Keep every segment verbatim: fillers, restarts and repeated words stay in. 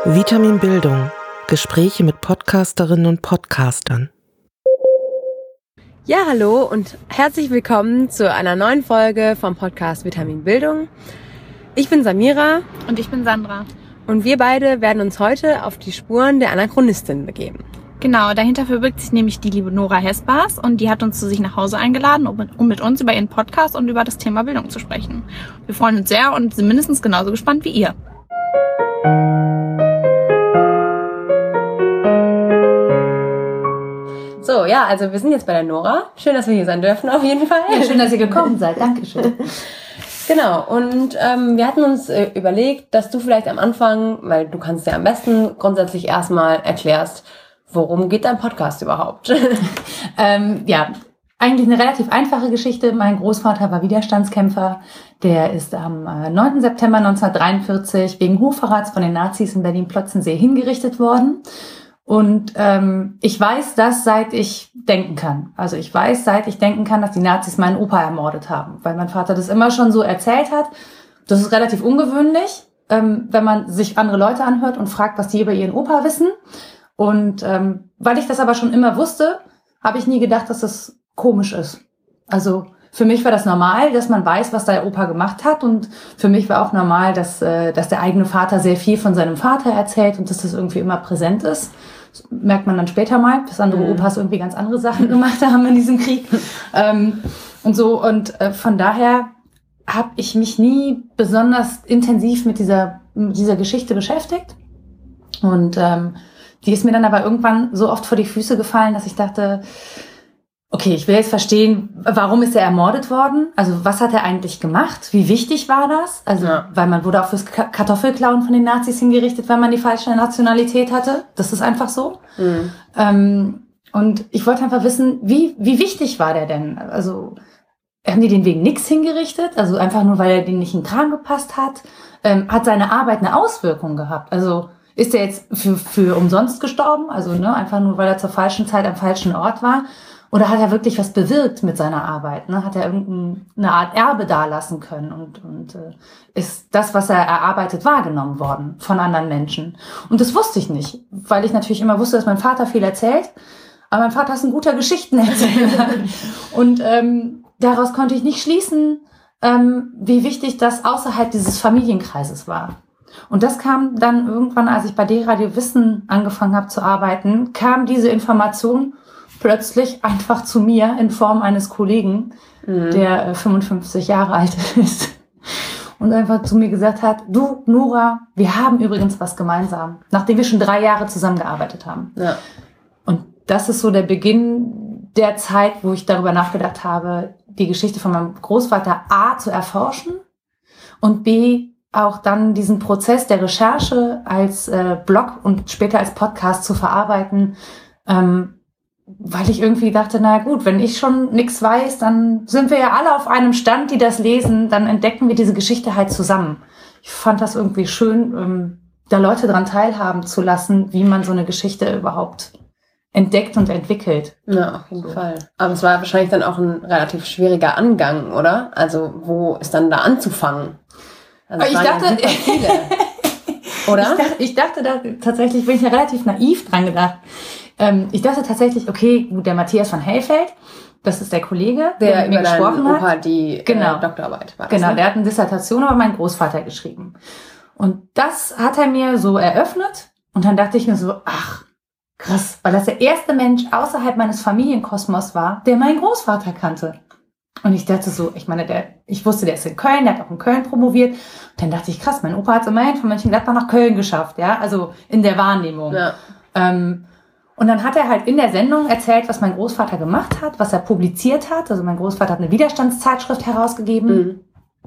Vitamin Bildung. Gespräche mit Podcasterinnen und Podcastern. Ja, hallo und herzlich willkommen zu einer neuen Folge vom Podcast Vitamin Bildung. Ich bin Samira. Und ich bin Sandra. Und wir beide werden uns heute auf die Spuren der Anachronistin begeben. Genau, dahinter verbirgt sich nämlich die liebe Nora Hespers und die hat uns zu sich nach Hause eingeladen, um mit uns über ihren Podcast und über das Thema Bildung zu sprechen. Wir freuen uns sehr und sind mindestens genauso gespannt wie ihr. So, ja, also wir sind jetzt bei der Nora. Schön, dass wir hier sein dürfen, auf jeden Fall. Ja, schön, dass ihr gekommen seid. Dankeschön. Genau, und ähm, wir hatten uns äh, überlegt, dass du vielleicht am Anfang, weil du kannst ja am besten grundsätzlich erstmal erklärst, worum geht dein Podcast überhaupt? ähm, ja, eigentlich eine relativ einfache Geschichte. Mein Großvater war Widerstandskämpfer. Der ist am äh, neunten September neunzehnhundertdreiundvierzig wegen Hochverrats von den Nazis in Berlin-Plötzensee hingerichtet worden. Und ähm, ich weiß das, seit ich denken kann. Also ich weiß, seit ich denken kann, dass die Nazis meinen Opa ermordet haben. Weil mein Vater das immer schon so erzählt hat. Das ist relativ ungewöhnlich, ähm, wenn man sich andere Leute anhört und fragt, was die über ihren Opa wissen. Und ähm, weil ich das aber schon immer wusste, habe ich nie gedacht, dass das komisch ist. Also für mich war das normal, dass man weiß, was der Opa gemacht hat. Und für mich war auch normal, dass, äh, dass der eigene Vater sehr viel von seinem Vater erzählt und dass das irgendwie immer präsent ist. Das merkt man dann später mal, dass andere mhm. Opas irgendwie ganz andere Sachen gemacht haben in diesem Krieg. ähm, und so und äh, von daher habe ich mich nie besonders intensiv mit dieser, mit dieser Geschichte beschäftigt. Und ähm, die ist mir dann aber irgendwann so oft vor die Füße gefallen, dass ich dachte, okay, ich will jetzt verstehen, warum ist er ermordet worden? Also was hat er eigentlich gemacht? Wie wichtig war das? Also ja. Weil man wurde auch fürs Kartoffelklauen von den Nazis hingerichtet, wenn man die falsche Nationalität hatte. Das ist einfach so. Mhm. Ähm, und ich wollte einfach wissen, wie wie wichtig war der denn? Also haben die den wegen nix hingerichtet? Also einfach nur, weil er denen nicht in den Kram gepasst hat? Ähm, hat seine Arbeit eine Auswirkung gehabt? Also ist er jetzt für für umsonst gestorben? Also ne, einfach nur, weil er zur falschen Zeit am falschen Ort war? Oder hat er wirklich was bewirkt mit seiner Arbeit? Ne? Hat er irgendeine Art Erbe dalassen können? Und, und äh, ist das, was er erarbeitet, wahrgenommen worden von anderen Menschen? Und das wusste ich nicht, weil ich natürlich immer wusste, dass mein Vater viel erzählt. Aber mein Vater ist ein guter Geschichtenerzähler. Und ähm, daraus konnte ich nicht schließen, ähm, wie wichtig das außerhalb dieses Familienkreises war. Und das kam dann irgendwann, als ich bei D-Radio Wissen angefangen habe zu arbeiten, kam diese Information plötzlich einfach zu mir in Form eines Kollegen, mhm. der äh, fünfundfünfzig Jahre alt ist und einfach zu mir gesagt hat, du Nora, wir haben übrigens was gemeinsam, nachdem wir schon drei Jahre zusammengearbeitet haben. Ja. Und das ist so der Beginn der Zeit, wo ich darüber nachgedacht habe, die Geschichte von meinem Großvater A zu erforschen und B auch dann diesen Prozess der Recherche als äh, Blog und später als Podcast zu verarbeiten, ähm, weil ich irgendwie dachte, na gut, wenn ich schon nichts weiß, dann sind wir ja alle auf einem Stand, die das lesen, dann entdecken wir diese Geschichte halt zusammen. Ich fand das irgendwie schön, ähm, da Leute dran teilhaben zu lassen, wie man so eine Geschichte überhaupt entdeckt und entwickelt. Ja, auf jeden so. Fall. Aber es war wahrscheinlich dann auch ein relativ schwieriger Angang, oder? Also wo ist dann da anzufangen? Also ich dachte, ja viele. Oder? Ich dachte, ich dachte da tatsächlich, bin ich ja relativ naiv dran gedacht. Ähm, ich dachte tatsächlich, okay, gut, der Matthias von Hellfeld, das ist der Kollege, der, der mit mir gesprochen hat. Opa die genau. äh, Doktorarbeit war das, Genau, ne? der hat eine Dissertation über meinen Großvater geschrieben. Und das hat er mir so eröffnet. Und dann dachte ich mir so, ach, krass, weil das der erste Mensch außerhalb meines Familienkosmos war, der meinen Großvater kannte. Und ich dachte so, ich meine, der, ich wusste, der ist in Köln, der hat auch in Köln promoviert. Und dann dachte ich, krass, mein Opa hat es immerhin von Mönchengladbach nach Köln geschafft, ja, also in der Wahrnehmung. Ja. Ähm, und dann hat er halt in der Sendung erzählt, was mein Großvater gemacht hat, was er publiziert hat. Also mein Großvater hat eine Widerstandszeitschrift herausgegeben. Mhm.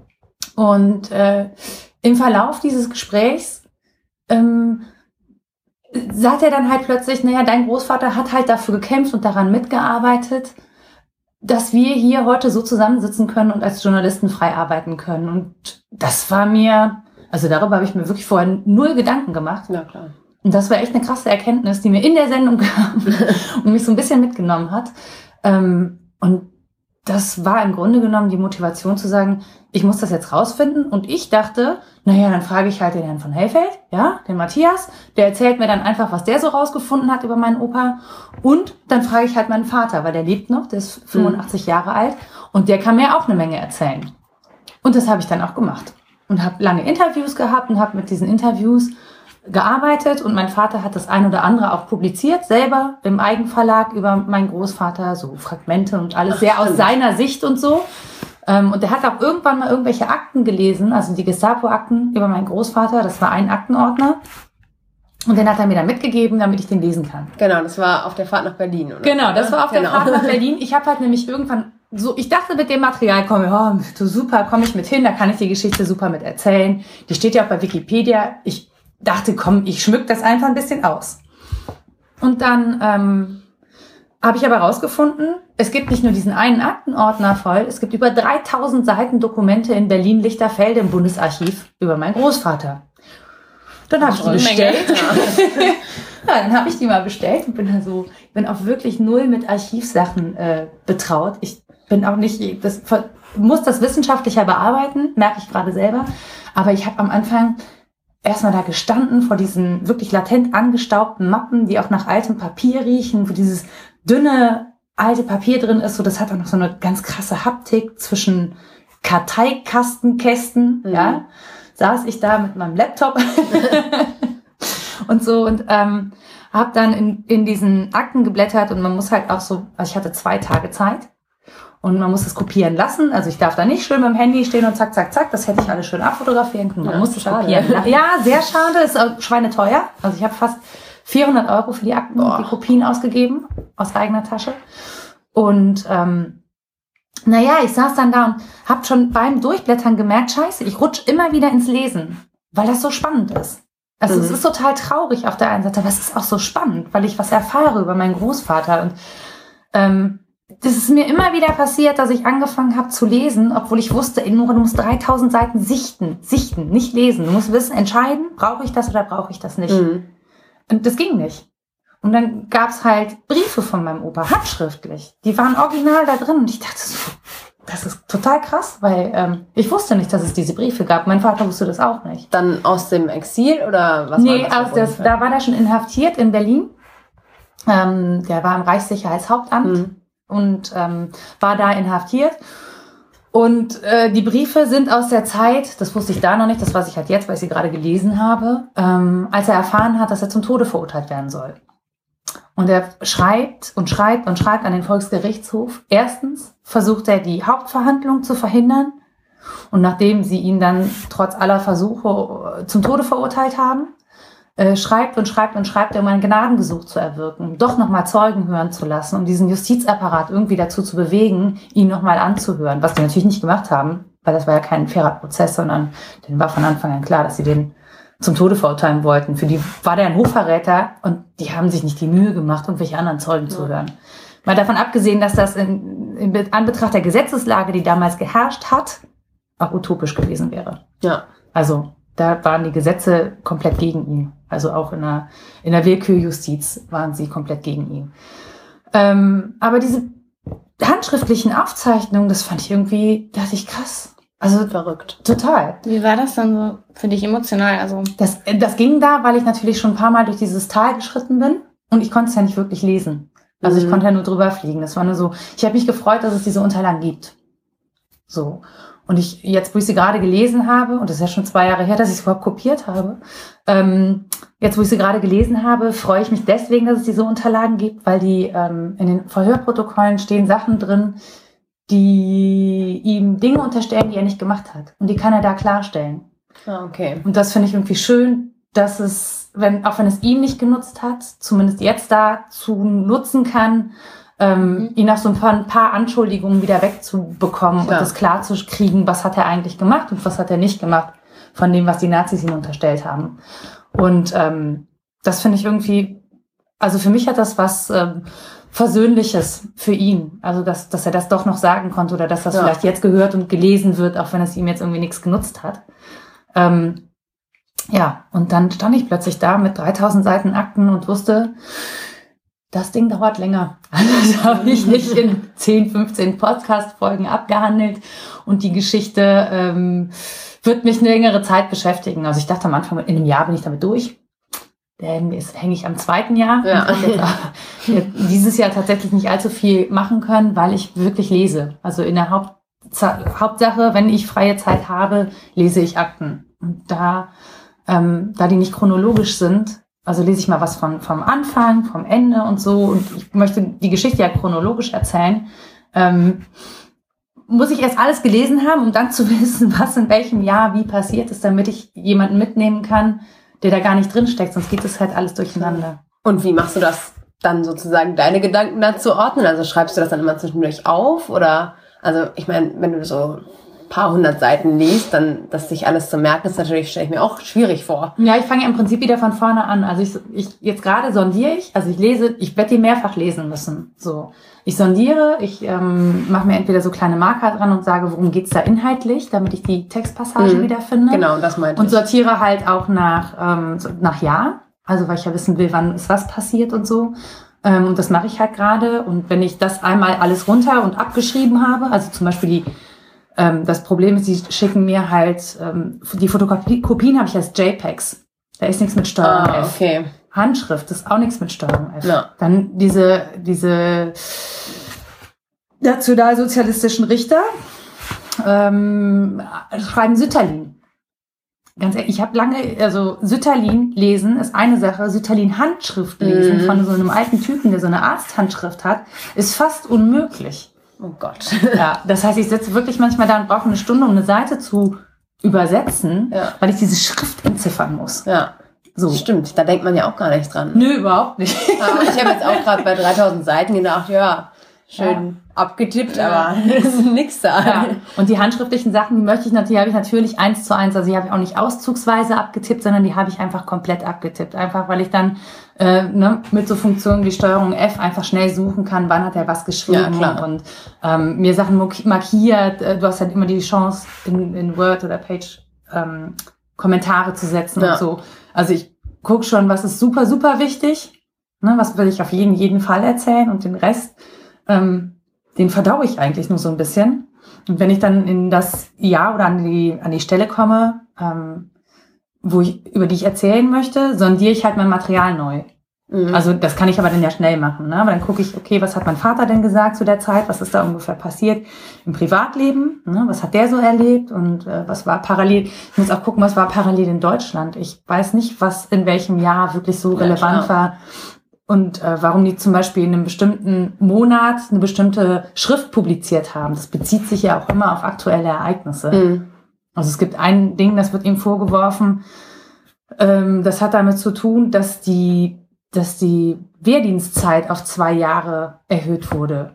Und äh, im Verlauf dieses Gesprächs ähm, sagt er dann halt plötzlich, naja, dein Großvater hat halt dafür gekämpft und daran mitgearbeitet, dass wir hier heute so zusammensitzen können und als Journalisten frei arbeiten können. Und das war mir, also darüber habe ich mir wirklich vorher null Gedanken gemacht. Ja, klar. Und das war echt eine krasse Erkenntnis, die mir in der Sendung kam und mich so ein bisschen mitgenommen hat. Und das war im Grunde genommen die Motivation zu sagen, ich muss das jetzt rausfinden. Und ich dachte, naja, dann frage ich halt den Herrn von Hellfeld, ja, den Matthias. Der erzählt mir dann einfach, was der so rausgefunden hat über meinen Opa. Und dann frage ich halt meinen Vater, weil der lebt noch, der ist fünfundachtzig mhm. Jahre alt. Und der kann mir auch eine Menge erzählen. Und das habe ich dann auch gemacht. Und habe lange Interviews gehabt und habe mit diesen Interviews gearbeitet. Und mein Vater hat das ein oder andere auch publiziert, selber im Eigenverlag über meinen Großvater, so Fragmente und alles. Ach, sehr aus seiner Sicht und so. Und der hat auch irgendwann mal irgendwelche Akten gelesen, also die Gestapo-Akten über meinen Großvater. Das war ein Aktenordner. Und den hat er mir dann mitgegeben, damit ich den lesen kann. Genau, das war auf der Fahrt nach Berlin, oder? Genau, das war auf genau. der Fahrt nach Berlin. Ich habe halt nämlich irgendwann so, ich dachte mit dem Material, komm, oh, so super, komme ich mit hin, da kann ich die Geschichte super mit erzählen. Die steht ja auch bei Wikipedia. Ich dachte, komm, ich schmück das einfach ein bisschen aus. Und dann ähm, habe ich aber rausgefunden, es gibt nicht nur diesen einen Aktenordner voll, es gibt über dreitausend Seiten Dokumente in Berlin-Lichterfelde im Bundesarchiv über meinen Großvater. Dann habe ich die bestellt. Ja, dann habe ich die mal bestellt und bin da so, bin auch wirklich null mit Archivsachen äh, betraut. Ich bin auch nicht, das muss das wissenschaftlicher bearbeiten, merke ich gerade selber. Aber ich habe am Anfang erstmal da gestanden vor diesen wirklich latent angestaubten Mappen, die auch nach altem Papier riechen, wo dieses dünne alte Papier drin ist. So, das hat auch noch so eine ganz krasse Haptik zwischen Karteikastenkästen, mhm. ja. Saß ich da mit meinem Laptop und so und ähm, habe dann in, in diesen Akten geblättert und man muss halt auch so, also ich hatte zwei Tage Zeit und man muss es kopieren lassen, also ich darf da nicht schön mit dem Handy stehen und zack, zack, zack, das hätte ich alles schön abfotografieren können, man ja, muss es kopieren. Ja, sehr schade, ist auch schweineteuer, also ich habe fast vierhundert Euro für die Akten und die Kopien ausgegeben, aus eigener Tasche und ähm, naja, ich saß dann da und hab schon beim Durchblättern gemerkt, scheiße, ich rutsche immer wieder ins Lesen, weil das so spannend ist. Also mhm. es ist total traurig auf der einen Seite, aber es ist auch so spannend, weil ich was erfahre über meinen Großvater. Und ähm, das ist mir immer wieder passiert, dass ich angefangen habe zu lesen, obwohl ich wusste, Nora, du musst dreitausend Seiten sichten, sichten, nicht lesen. Du musst wissen, entscheiden, brauche ich das oder brauche ich das nicht. Mhm. Und das ging nicht. Und dann gab's halt Briefe von meinem Opa, handschriftlich. Die waren original da drin. Und ich dachte so, das ist total krass, weil ähm, ich wusste nicht, dass es diese Briefe gab. Mein Vater wusste das auch nicht. Dann aus dem Exil oder was nee, war das? Nee, das, da war der schon inhaftiert in Berlin. Ähm, der war im Reichssicherheitshauptamt mhm. und ähm, war da inhaftiert. Und äh, die Briefe sind aus der Zeit, das wusste ich da noch nicht, das weiß ich halt jetzt, weil ich sie gerade gelesen habe, ähm, als er erfahren hat, dass er zum Tode verurteilt werden soll. Und er schreibt und schreibt und schreibt an den Volksgerichtshof. Erstens versucht er, die Hauptverhandlung zu verhindern. Und nachdem sie ihn dann trotz aller Versuche zum Tode verurteilt haben, äh, schreibt und schreibt und schreibt er, um ein Gnadengesuch zu erwirken, doch nochmal Zeugen hören zu lassen, um diesen Justizapparat irgendwie dazu zu bewegen, ihn nochmal anzuhören. Was die natürlich nicht gemacht haben, weil das war ja kein fairer Prozess, sondern denen war von Anfang an klar, dass sie den zum Tode verurteilen wollten. Für die war der ein Hochverräter und die haben sich nicht die Mühe gemacht, irgendwelche anderen Zeugen ja. zu hören. Mal davon abgesehen, dass das in, in Anbetracht der Gesetzeslage, die damals geherrscht hat, auch utopisch gewesen wäre. Ja. Also da waren die Gesetze komplett gegen ihn. Also auch in der, in der Willkürjustiz waren sie komplett gegen ihn. Ähm, aber diese handschriftlichen Aufzeichnungen, das fand ich irgendwie, dachte ich, krass. Also verrückt. Total. Wie war das dann so für dich emotional? Also das, das ging da, weil ich natürlich schon ein paar Mal durch dieses Tal geschritten bin und ich konnte es ja nicht wirklich lesen. Also mhm. ich konnte ja nur drüber fliegen. Das war nur so, ich habe mich gefreut, dass es diese Unterlagen gibt. So. Und ich, jetzt, wo ich sie gerade gelesen habe, und das ist ja schon zwei Jahre her, dass ich es überhaupt kopiert habe, ähm, jetzt, wo ich sie gerade gelesen habe, freue ich mich deswegen, dass es diese Unterlagen gibt, weil die ähm, in den Verhörprotokollen stehen Sachen drin, die ihm Dinge unterstellen, die er nicht gemacht hat. Und die kann er da klarstellen. Ah, okay. Und das finde ich irgendwie schön, dass es, wenn, auch wenn es ihm nicht genutzt hat, zumindest jetzt da zu nutzen kann, ähm, mhm. ihn nach so ein paar, ein paar Anschuldigungen wieder wegzubekommen ja. und das klar zu kriegen, was hat er eigentlich gemacht und was hat er nicht gemacht von dem, was die Nazis ihm unterstellt haben. Und ähm, das finde ich irgendwie, also für mich hat das was ähm, Versöhnliches für ihn. Also, dass, dass er das doch noch sagen konnte oder dass das ja. vielleicht jetzt gehört und gelesen wird, auch wenn es ihm jetzt irgendwie nichts genutzt hat. Ähm, ja, und dann stand ich plötzlich da mit dreitausend Seiten Akten und wusste, das Ding dauert länger. Also das habe ich nicht in zehn, fünfzehn Podcast-Folgen abgehandelt. Und die Geschichte ähm, wird mich eine längere Zeit beschäftigen. Also ich dachte am Anfang, in einem Jahr bin ich damit durch. Dann hänge ich am zweiten Jahr. Ja. Und habe jetzt, äh, dieses Jahr tatsächlich nicht allzu viel machen können, weil ich wirklich lese. Also in der Haupt, Hauptsache, wenn ich freie Zeit habe, lese ich Akten. Und da, ähm, da die nicht chronologisch sind, also lese ich mal was von, vom Anfang, vom Ende und so. Und ich möchte die Geschichte ja chronologisch erzählen. Ähm, muss ich erst alles gelesen haben, um dann zu wissen, was in welchem Jahr wie passiert ist, damit ich jemanden mitnehmen kann, der da gar nicht drinsteckt. Sonst geht es halt alles durcheinander. Und wie machst du das dann sozusagen, deine Gedanken dazu ordnen? Also schreibst du das dann immer zwischendurch auf? Oder, also ich meine, wenn du so ein paar hundert Seiten liest, dann das sich alles zu merken, ist natürlich, stelle ich mir auch schwierig vor. Ja, ich fange ja im Prinzip wieder von vorne an. Also ich, ich jetzt gerade sondiere ich, also ich lese, ich werde die mehrfach lesen müssen. So, ich sondiere, ich ähm, mache mir entweder so kleine Marker dran und sage, worum geht's da inhaltlich, damit ich die Textpassage mhm. wieder finde. Genau, das meinte Und ich. sortiere halt auch nach ähm, so nach Jahr, also weil ich ja wissen will, wann ist was passiert und so. Ähm, und das mache ich halt gerade. Und wenn ich das einmal alles runter und abgeschrieben habe, also zum Beispiel die Ähm, das Problem ist, sie schicken mir halt, ähm, die Fotokopien habe ich als JPEGs. Da ist nichts mit Steuerung ah, F. Okay. Handschrift ist auch nichts mit Steuerung F. Ja. Dann diese, diese nationalsozialistischen Richter ähm, schreiben Sütterlin. Ganz ehrlich, ich habe lange, also Sütterlin lesen ist eine Sache, Sütterlin Handschrift lesen mhm. von so einem alten Typen, der so eine Arzthandschrift hat, ist fast unmöglich. Oh Gott. Ja, das heißt, ich sitze wirklich manchmal da und brauche eine Stunde, um eine Seite zu übersetzen, ja. weil ich diese Schrift entziffern muss. Ja, so. Stimmt. Da denkt man ja auch gar nicht dran. Nö, überhaupt nicht. Aber ich habe jetzt auch gerade bei dreitausend Seiten gedacht, ja, schön ja. abgetippt, ja. aber nix da. Ja. Und die handschriftlichen Sachen, die möchte ich natürlich, die habe ich natürlich eins zu eins, also die habe ich auch nicht auszugsweise abgetippt, sondern die habe ich einfach komplett abgetippt. Einfach, weil ich dann äh, ne, mit so Funktionen wie Steuerung F einfach schnell suchen kann, wann hat er was geschrieben ja, und ähm, mir Sachen markiert. Du hast halt immer die Chance, in, in Word oder Page ähm, Kommentare zu setzen ja. und so. Also ich gucke schon, was ist super, super wichtig, ne, was will ich auf jeden, jeden Fall erzählen und den Rest ähm, den verdaue ich eigentlich nur so ein bisschen. Und wenn ich dann in das Jahr oder an die, an die Stelle komme, ähm, wo ich, über die ich erzählen möchte, sondiere ich halt mein Material neu. Mhm. Also das kann ich aber dann ja schnell machen. Ne? Aber dann gucke ich, okay, was hat mein Vater denn gesagt zu der Zeit? Was ist da ungefähr passiert im Privatleben? Ne? Was hat der so erlebt? Und äh, was war parallel? Ich muss auch gucken, was war parallel in Deutschland. Ich weiß nicht, was in welchem Jahr wirklich so relevant ja, war. Und äh, warum die zum Beispiel in einem bestimmten Monat eine bestimmte Schrift publiziert haben. Das bezieht sich ja auch immer auf aktuelle Ereignisse. Mhm. Also es gibt ein Ding, das wird ihm vorgeworfen, ähm, das hat damit zu tun, dass die, dass die Wehrdienstzeit auf zwei Jahre erhöht wurde.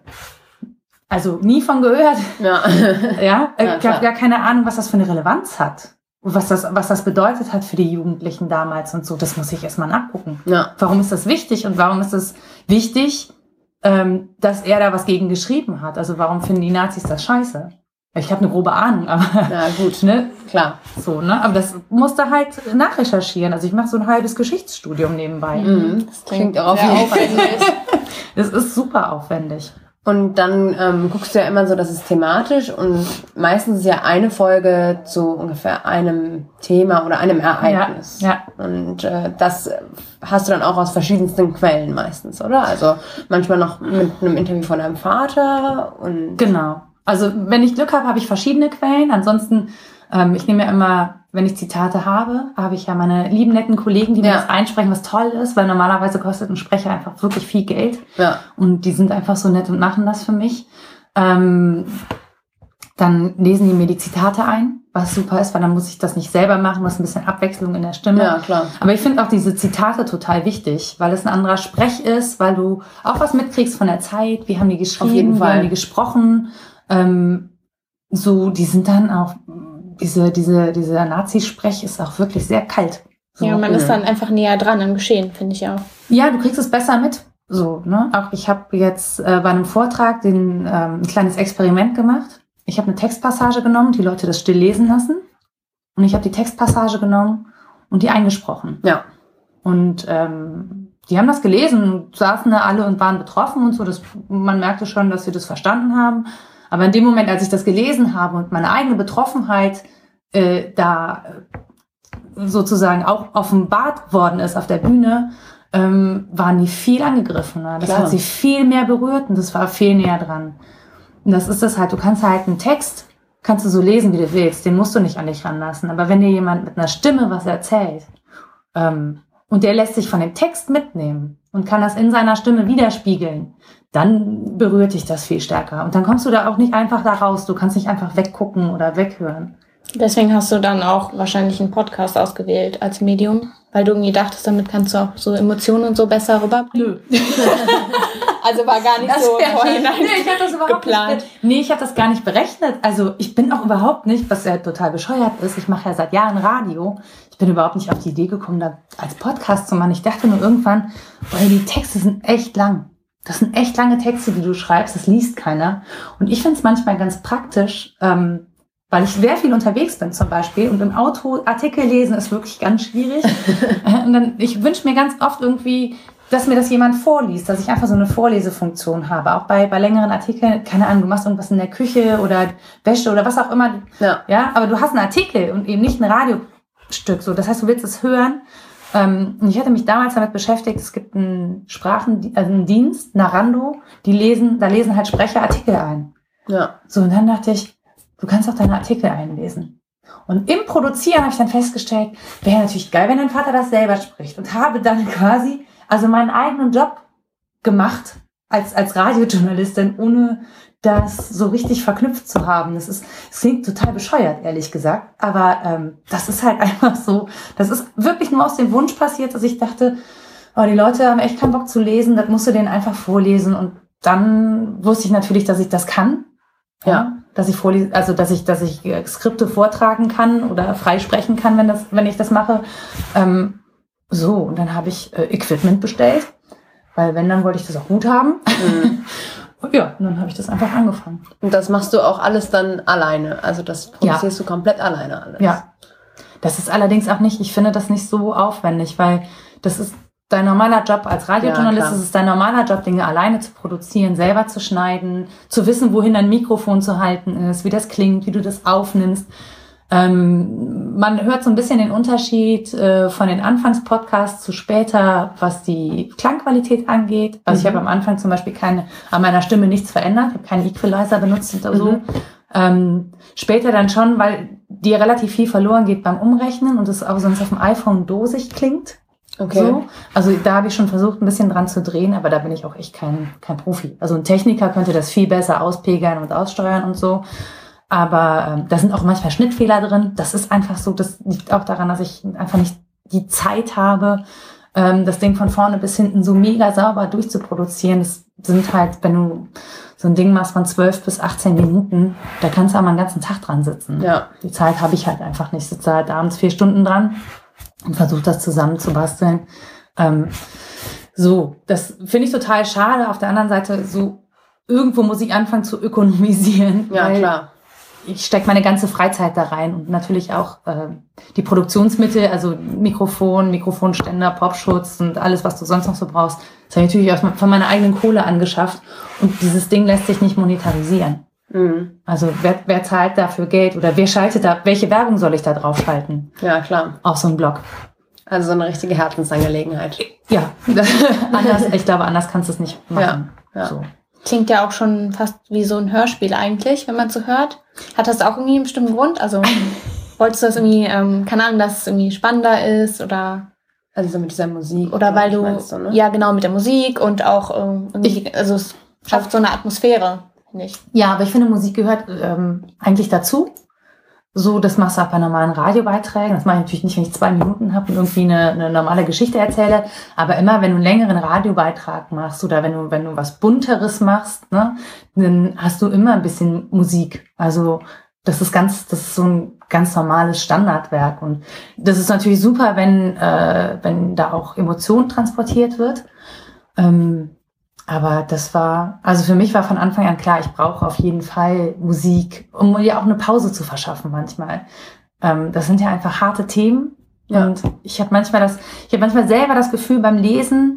Also nie von gehört. Ja, ja, äh, ich habe gar keine Ahnung, was das für eine Relevanz hat. Was das, was das bedeutet hat für die Jugendlichen damals und so, das muss ich erstmal nachgucken. Ja. Warum ist das wichtig und warum ist es wichtig, ähm, dass er da was gegen geschrieben hat? Also warum finden die Nazis das scheiße? Ich habe eine grobe Ahnung, aber ja gut, ne, klar, so ne, aber das musste halt nachrecherchieren. Also ich mache so ein halbes Geschichtsstudium nebenbei. Mhm. Das klingt auch auf jeden Fall. Das ist super aufwendig. Und dann ähm, guckst du ja immer so, das ist thematisch und meistens ist ja eine Folge zu ungefähr einem Thema oder einem Ereignis. Ja, ja. Und äh, das hast du dann auch aus verschiedensten Quellen meistens, oder? Also manchmal noch mit einem Interview von deinem Vater und... Genau. Also wenn ich Glück habe, habe ich verschiedene Quellen. Ansonsten, ähm, ich nehme ja immer, wenn ich Zitate habe, habe ich ja meine lieben, netten Kollegen, die mir ja. das einsprechen, was toll ist, weil normalerweise kostet ein Sprecher einfach wirklich viel Geld. Ja. Und die sind einfach so nett und machen das für mich. Ähm, dann lesen die mir die Zitate ein, was super ist, weil dann muss ich das nicht selber machen, was ein bisschen Abwechslung in der Stimme. Ja, klar. Aber ich finde auch diese Zitate total wichtig, weil es ein anderer Sprech ist, weil du auch was mitkriegst von der Zeit, wie haben die geschrieben, Auf jeden Fall. wie haben die gesprochen. Ähm, so, die sind dann auch, diese, diese, dieser Nazi-Sprech ist auch wirklich sehr kalt. So. Ja, man ist dann einfach näher dran am Geschehen, finde ich auch. Ja, du kriegst es besser mit. So, ne? Auch ich habe jetzt äh, bei einem Vortrag den, ähm, ein kleines Experiment gemacht. Ich habe eine Textpassage genommen, die Leute das still lesen lassen. Und ich habe die Textpassage genommen und die eingesprochen. Ja. Und ähm, die haben das gelesen, saßen da alle und waren betroffen und so. Das, man merkte schon, dass sie das verstanden haben. Aber in dem Moment, als ich das gelesen habe und meine eigene Betroffenheit äh, da sozusagen auch offenbart worden ist auf der Bühne, ähm, waren die viel angegriffener. Das Klar. hat sie viel mehr berührt und das war viel näher dran. Und das ist das halt, du kannst halt einen Text, kannst du so lesen, wie du willst, den musst du nicht an dich ranlassen. Aber wenn dir jemand mit einer Stimme was erzählt, ähm, und der lässt sich von dem Text mitnehmen und kann das in seiner Stimme widerspiegeln, dann berührt dich das viel stärker. Und dann kommst du da auch nicht einfach da raus. Du kannst nicht einfach weggucken oder weghören. Deswegen hast du dann auch wahrscheinlich einen Podcast ausgewählt als Medium, weil du irgendwie dachtest, damit kannst du auch so Emotionen und so besser rüberbringen. Nö. Also war gar nicht Das so wär- vorhinein nee, ich habe das überhaupt geplant. nicht. Nee, ich habe das gar nicht berechnet. Also ich bin auch überhaupt nicht, was ja total bescheuert ist. Ich mache ja seit Jahren Radio. Ich bin überhaupt nicht auf die Idee gekommen, da als Podcast zu machen. Ich dachte nur irgendwann, boah, die Texte sind echt lang. Das sind echt lange Texte, die du schreibst. Das liest keiner. Und ich finde es manchmal ganz praktisch, ähm, weil ich sehr viel unterwegs bin zum Beispiel und im Auto Artikel lesen ist wirklich ganz schwierig. Und dann, ich wünsche mir ganz oft irgendwie, dass mir das jemand vorliest, dass ich einfach so eine Vorlesefunktion habe. Auch bei, bei längeren Artikeln, keine Ahnung, du machst irgendwas in der Küche oder Wäsche oder was auch immer. Ja. Ja, aber du hast einen Artikel und eben nicht ein Radiostück. So, das heißt, du willst es hören. Ähm, ich hatte mich damals damit beschäftigt, es gibt einen Sprachen, also einen Dienst, Narando, die lesen, da lesen halt Sprecher Artikel ein. Ja. So, und dann dachte ich, du kannst auch deine Artikel einlesen. Und im Produzieren habe ich dann festgestellt, wäre natürlich geil, wenn dein Vater das selber spricht. Und habe dann quasi also meinen eigenen Job gemacht als, als Radiojournalistin, ohne das so richtig verknüpft zu haben. Das ist, das klingt total bescheuert, ehrlich gesagt. Aber ähm, das ist halt einfach so, das ist wirklich nur aus dem Wunsch passiert, dass ich dachte, oh, die Leute haben echt keinen Bock zu lesen, das musst du denen einfach vorlesen. Und dann wusste ich natürlich, dass ich das kann. Ja. ja. Dass ich vorlese, also dass ich, dass ich Skripte vortragen kann oder frei sprechen kann, wenn das, wenn ich das mache. Ähm, so, und dann habe ich äh, Equipment bestellt, weil wenn, dann wollte ich das auch gut haben. Mhm. Und ja, und dann habe ich das einfach angefangen. Und das machst du auch alles dann alleine? Also das produzierst ja. du komplett alleine alles? Ja. Das ist allerdings auch nicht, ich finde das nicht so aufwendig, weil das ist dein normaler Job als Radiojournalist, ja, es ist dein normaler Job, Dinge alleine zu produzieren, selber zu schneiden, zu wissen, wohin dein Mikrofon zu halten ist, wie das klingt, wie du das aufnimmst. Ähm, man hört so ein bisschen den Unterschied äh, von den Anfangspodcasts zu später, was die Klangqualität angeht. Also mhm. ich habe am Anfang zum Beispiel keine, an meiner Stimme nichts verändert, ich habe keinen Equalizer benutzt oder so. Mhm. Ähm, später dann schon, weil dir relativ viel verloren geht beim Umrechnen und es auch sonst auf dem iPhone dosig klingt. Okay. So. Also da habe ich schon versucht, ein bisschen dran zu drehen, aber da bin ich auch echt kein, kein Profi. Also ein Techniker könnte das viel besser auspegeln und aussteuern und so. Aber ähm, da sind auch manchmal Schnittfehler drin. Das ist einfach so, das liegt auch daran, dass ich einfach nicht die Zeit habe, ähm, das Ding von vorne bis hinten so mega sauber durchzuproduzieren. Das sind halt, wenn du so ein Ding machst von zwölf bis achtzehn Minuten, da kannst du auch mal einen ganzen Tag dran sitzen. Ja. Die Zeit habe ich halt einfach nicht. Ich sitze halt abends vier Stunden dran und versuche das zusammen zu basteln. Ähm, so, das finde ich total schade. Auf der anderen Seite, so irgendwo muss ich anfangen zu ökonomisieren. Ja, weil klar. Ich stecke meine ganze Freizeit da rein und natürlich auch äh, die Produktionsmittel, also Mikrofon, Mikrofonständer, Popschutz und alles, was du sonst noch so brauchst. Das habe ich natürlich auch von meiner eigenen Kohle angeschafft und dieses Ding lässt sich nicht monetarisieren. Mhm. Also wer, wer zahlt dafür Geld oder wer schaltet da, welche Werbung soll ich da drauf schalten? Ja, klar. Auf so einen Blog. Also so eine richtige Herzensangelegenheit. Ja, anders, ich glaube, anders kannst du es nicht machen. Ja, ja. So. Klingt ja auch schon fast wie so ein Hörspiel eigentlich, wenn man so hört. Hat das auch irgendwie einen bestimmten Grund? Also wolltest du das irgendwie, ähm, keine Ahnung, dass es irgendwie spannender ist oder... Also so mit dieser Musik. Oder weil du, du ne? ja genau, mit der Musik und auch ähm, irgendwie, ich, also es schafft so eine Atmosphäre, finde ich. Ja, aber ich finde, Musik gehört ähm, eigentlich dazu. So, das machst du auch bei normalen Radiobeiträgen. Das mache ich natürlich nicht, wenn ich zwei Minuten habe und irgendwie eine, eine normale Geschichte erzähle. Aber immer, wenn du einen längeren Radiobeitrag machst oder wenn du, wenn du was Bunteres machst, ne, dann hast du immer ein bisschen Musik. Also, das ist ganz, das ist so ein ganz normales Standardwerk. Und das ist natürlich super, wenn, äh, wenn da auch Emotion transportiert wird. Ähm, Aber das war, also für mich war von Anfang an klar, ich brauche auf jeden Fall Musik, um mir auch eine Pause zu verschaffen manchmal. Ähm, das sind ja einfach harte Themen. Ja. Und ich habe manchmal das, ich habe manchmal selber das Gefühl beim Lesen,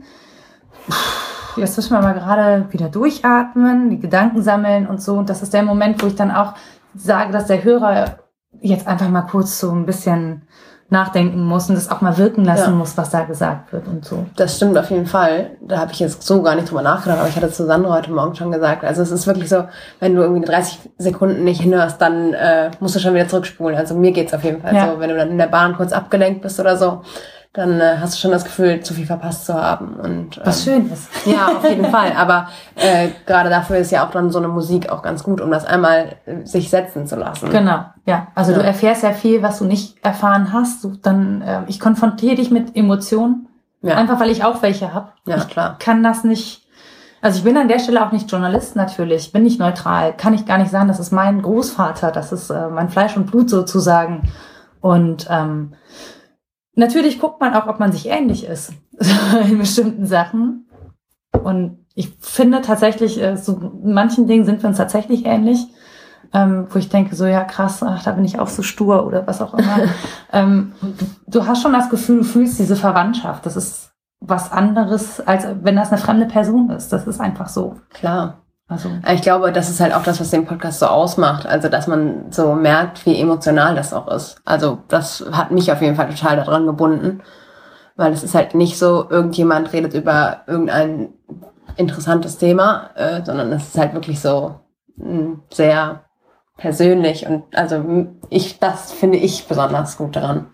jetzt müssen wir mal gerade wieder durchatmen, die Gedanken sammeln und so. Und das ist der Moment, wo ich dann auch sage, dass der Hörer jetzt einfach mal kurz so ein bisschen nachdenken muss und das auch mal wirken lassen Ja. muss, was da gesagt wird und so. Das stimmt auf jeden Fall. Da habe ich jetzt so gar nicht drüber nachgedacht, aber ich hatte zu Sandra heute Morgen schon gesagt. Also es ist wirklich so, wenn du irgendwie dreißig Sekunden nicht hinhörst, dann äh, musst du schon wieder zurückspulen. Also mir geht's auf jeden Fall Ja. so. Wenn du dann in der Bahn kurz abgelenkt bist oder so, dann äh, hast du schon das Gefühl, zu viel verpasst zu haben. Und, ähm, Was schön ist. Ja, auf jeden Fall. Aber äh, gerade dafür ist ja auch dann so eine Musik auch ganz gut, um das einmal äh, sich setzen zu lassen. Genau, ja. Also Ja. du erfährst ja viel, was du nicht erfahren hast. Du, dann, äh, ich konfrontiere dich mit Emotionen, Ja, einfach weil ich auch welche habe. ja Ich klar. kann das nicht, also ich bin an der Stelle auch nicht Journalist natürlich, bin nicht neutral, kann ich gar nicht sagen, das ist mein Großvater, das ist äh, mein Fleisch und Blut sozusagen. Und ähm, natürlich guckt man auch, ob man sich ähnlich ist in bestimmten Sachen. Und ich finde tatsächlich, äh, so in manchen Dingen sind wir uns tatsächlich ähnlich, ähm, wo ich denke, so ja krass, ach, da bin ich auch so stur oder was auch immer. ähm, du, du hast schon das Gefühl, du fühlst diese Verwandtschaft. Das ist was anderes, als wenn das eine fremde Person ist. Das ist einfach so. Klar. Also Ich glaube, das ist halt auch das, was den Podcast so ausmacht. Also, dass man so merkt, wie emotional das auch ist. Also, das hat mich auf jeden Fall total daran gebunden. Weil es ist halt nicht so, irgendjemand redet über irgendein interessantes Thema, äh, sondern es ist halt wirklich so mh, sehr persönlich. Und also, ich, das finde ich besonders gut daran.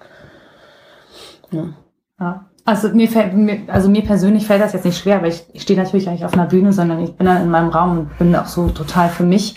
Ja. ja. Also mir, fällt, mir, also mir persönlich fällt das jetzt nicht schwer, weil ich, ich stehe natürlich gar nicht auf einer Bühne, sondern ich bin dann in meinem Raum und bin auch so total für mich.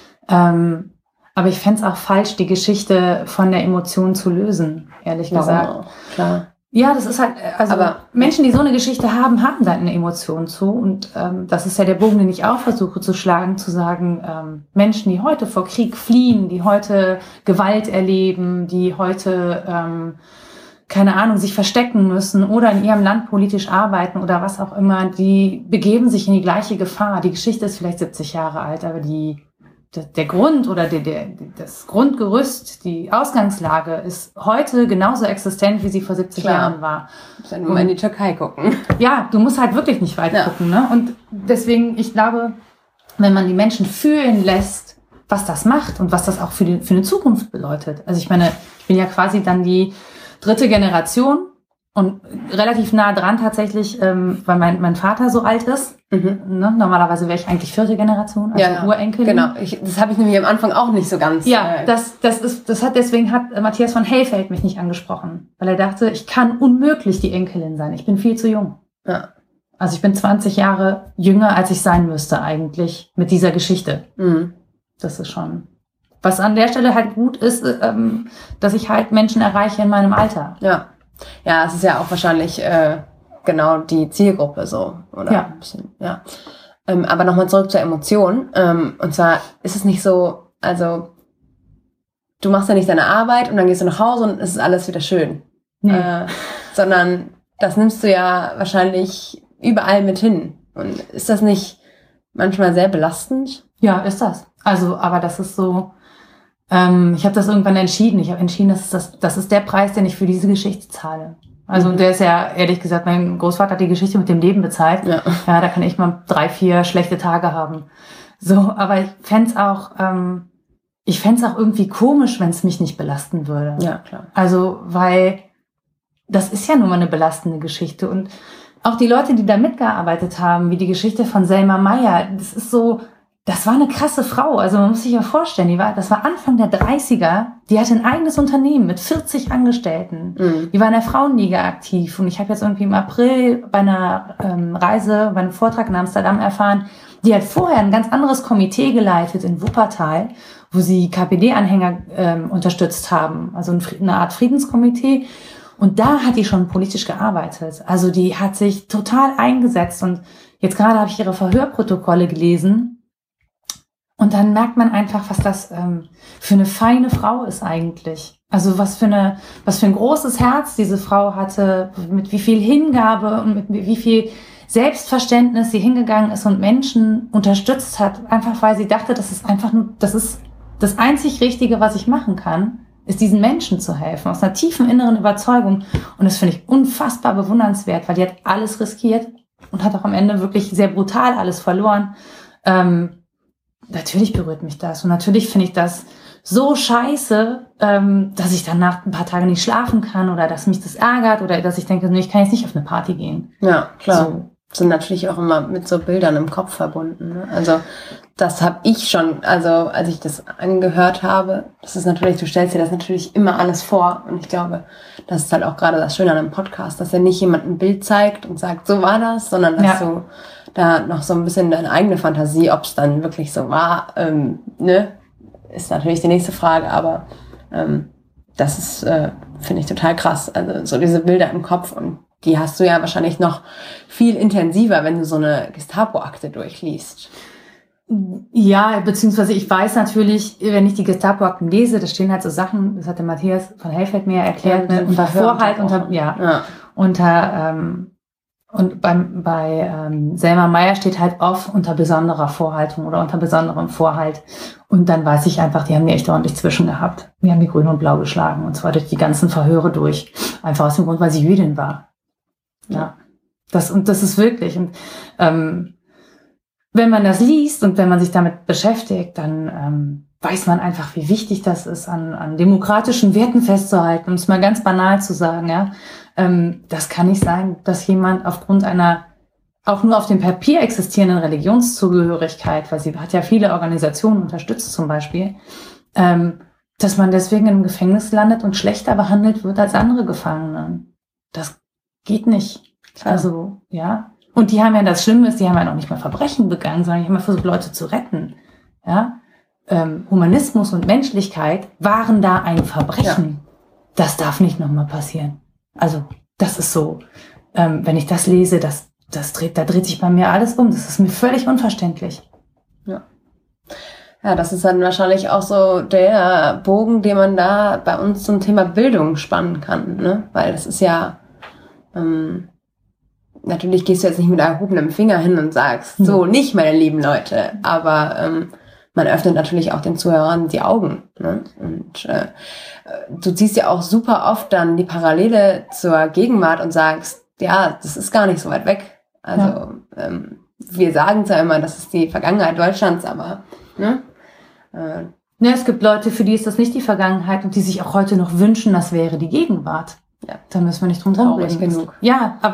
Ähm, aber ich fände es auch falsch, die Geschichte von der Emotion zu lösen, ehrlich gesagt. Warum auch? Klar. Ja, das ist halt, also Aber- Menschen, die so eine Geschichte haben, haben da eine Emotion zu. Und ähm, das ist ja der Bogen, den ich auch versuche zu schlagen, zu sagen, ähm, Menschen, die heute vor Krieg fliehen, die heute Gewalt erleben, die heute, ähm, keine Ahnung, sich verstecken müssen oder in ihrem Land politisch arbeiten oder was auch immer, die begeben sich in die gleiche Gefahr. Die Geschichte ist vielleicht siebzig Jahre alt, aber die der Grund oder der, der, das Grundgerüst, die Ausgangslage ist heute genauso existent, wie sie vor siebzig Klar. Jahren war. Du musst ja nur mal in die Türkei gucken. Ja, du musst halt wirklich nicht weit Ja. gucken. Ne? Und deswegen, ich glaube, wenn man die Menschen fühlen lässt, was das macht und was das auch für, die, für eine Zukunft bedeutet. Also ich meine, ich bin ja quasi dann die dritte Generation und relativ nah dran tatsächlich, ähm, weil mein, mein Vater so alt ist. Mhm. Ne? Normalerweise wäre ich eigentlich vierte Generation, also Ja, Urenkelin. Genau, ich, das habe ich nämlich am Anfang auch nicht so ganz. Ja, äh, das, das ist, das hat, deswegen hat Matthias von Hellfeld mich nicht angesprochen, weil er dachte, ich kann unmöglich die Enkelin sein. Ich bin viel zu jung. ja. Also ich bin zwanzig Jahre jünger, als ich sein müsste eigentlich mit dieser Geschichte. Mhm. Das ist schon, was an der Stelle halt gut ist, ähm, dass ich halt Menschen erreiche in meinem Alter. Ja. Ja, es ist ja auch wahrscheinlich äh, genau die Zielgruppe so. Oder Ja. ein bisschen, ja. Ähm, aber nochmal zurück zur Emotion. Ähm, und zwar ist es nicht so, also du machst ja nicht deine Arbeit und dann gehst du nach Hause und es ist alles wieder schön. Nee. Äh, sondern das nimmst du ja wahrscheinlich überall mit hin. Und ist das nicht manchmal sehr belastend? Ja, ist das. Also, aber das ist so, ähm, ich habe das irgendwann entschieden. Ich habe entschieden, das ist, das, das ist der Preis, den ich für diese Geschichte zahle. Also, Mhm. und der ist ja, ehrlich gesagt, mein Großvater hat die Geschichte mit dem Leben bezahlt. Ja. Ja, da kann ich mal drei, vier schlechte Tage haben. So, aber ich fänd's auch, ähm, ich fänd's auch irgendwie komisch, wenn es mich nicht belasten würde. Ja, klar. Also, weil das ist ja nun mal eine belastende Geschichte. Und auch die Leute, die da mitgearbeitet haben, wie die Geschichte von Selma Meyer, das ist so, das war eine krasse Frau. Also man muss sich ja vorstellen, die war, das war Anfang der dreißiger, die hatte ein eigenes Unternehmen mit vierzig Angestellten. Mhm. Die war in der Frauenliga aktiv. Und ich habe jetzt irgendwie im April bei einer ähm, Reise, bei einem Vortrag in Amsterdam erfahren, die hat vorher ein ganz anderes Komitee geleitet in Wuppertal, wo sie K P D-Anhänger ähm, unterstützt haben. Also ein, eine Art Friedenskomitee. Und da hat die schon politisch gearbeitet. Also die hat sich total eingesetzt. Und jetzt gerade habe ich ihre Verhörprotokolle gelesen. Und dann merkt man einfach, was das ähm, für eine feine Frau ist eigentlich. Also was für eine, was für ein großes Herz diese Frau hatte, mit wie viel Hingabe und mit wie viel Selbstverständnis sie hingegangen ist und Menschen unterstützt hat, einfach weil sie dachte, das ist einfach nur, das ist das einzig Richtige, was ich machen kann. ist diesen Menschen zu helfen, aus einer tiefen inneren Überzeugung. Und das finde ich unfassbar bewundernswert, weil die hat alles riskiert und hat auch am Ende wirklich sehr brutal alles verloren. Ähm, natürlich berührt mich das. Und natürlich finde ich das so scheiße, ähm, dass ich danach ein paar Tage nicht schlafen kann oder dass mich das ärgert oder dass ich denke, nee, ich kann jetzt nicht auf eine Party gehen. Ja, klar. So. Sind natürlich auch immer mit so Bildern im Kopf verbunden. Ne? Also das habe ich schon, also als ich das angehört habe, das ist natürlich, du stellst dir das natürlich immer alles vor und ich glaube, das ist halt auch gerade das Schöne an einem Podcast, dass er nicht jemand ein Bild zeigt und sagt, so war das, sondern dass Ja. du da noch so ein bisschen deine eigene Fantasie, ob es dann wirklich so war, ähm, ne, ist natürlich die nächste Frage, aber ähm, das ist, äh, finde ich total krass, also so diese Bilder im Kopf und die hast du ja wahrscheinlich noch viel intensiver, wenn du so eine Gestapo-Akte durchliest. Ja, beziehungsweise ich weiß natürlich, wenn ich die Gestapo-Akten lese, da stehen halt so Sachen, das hat der Matthias von Hellfeld mir erklärt, Ja, ne, unter Verhör Vorhalt, unter, ja, ja. unter, ähm, und beim, bei ähm, Selma Meyer steht halt oft unter besonderer Vorhaltung oder unter besonderem Vorhalt. Und dann weiß ich einfach, die haben mir echt ordentlich zwischen gehabt. Wir haben die grün und blau geschlagen und zwar durch die ganzen Verhöre durch. Einfach aus dem Grund, weil sie Jüdin war. Ja, das, und das ist wirklich, und ähm, wenn man das liest und wenn man sich damit beschäftigt, dann ähm, weiß man einfach, wie wichtig das ist, an, an demokratischen Werten festzuhalten, um es mal ganz banal zu sagen, ja. Ähm, das kann nicht sein, dass jemand aufgrund einer auch nur auf dem Papier existierenden Religionszugehörigkeit, weil sie hat ja viele Organisationen unterstützt zum Beispiel, ähm, dass man deswegen im Gefängnis landet und schlechter behandelt wird als andere Gefangenen. Das geht nicht. Klar. Also, ja. Und die haben ja, das Schlimme ist, die haben ja noch nicht mal Verbrechen begangen, sondern die haben ja versucht, Leute zu retten. Ja. Ähm, Humanismus und Menschlichkeit waren da ein Verbrechen. Ja. Das darf nicht nochmal passieren. Also, das ist so, ähm, wenn ich das lese, das, das dreht, da dreht sich bei mir alles um. Das ist mir völlig unverständlich. Ja. Ja, das ist dann wahrscheinlich auch so der Bogen, den man da bei uns zum Thema Bildung spannen kann, ne? Weil das ist ja, ähm, natürlich gehst du jetzt nicht mit erhobenem Finger hin und sagst, mhm. so nicht, meine lieben Leute, aber ähm, man öffnet natürlich auch den Zuhörern die Augen, ne? Und äh, du ziehst ja auch super oft dann die Parallele zur Gegenwart und sagst, ja, das ist gar nicht so weit weg. Also ja. ähm, wir sagen zwar immer, das ist die Vergangenheit Deutschlands, aber ne? Äh, ja, es gibt Leute, für die ist das nicht die Vergangenheit und die sich auch heute noch wünschen, das wäre die Gegenwart. Ja. Da müssen wir nicht drum rumreden. genug. Ja, aber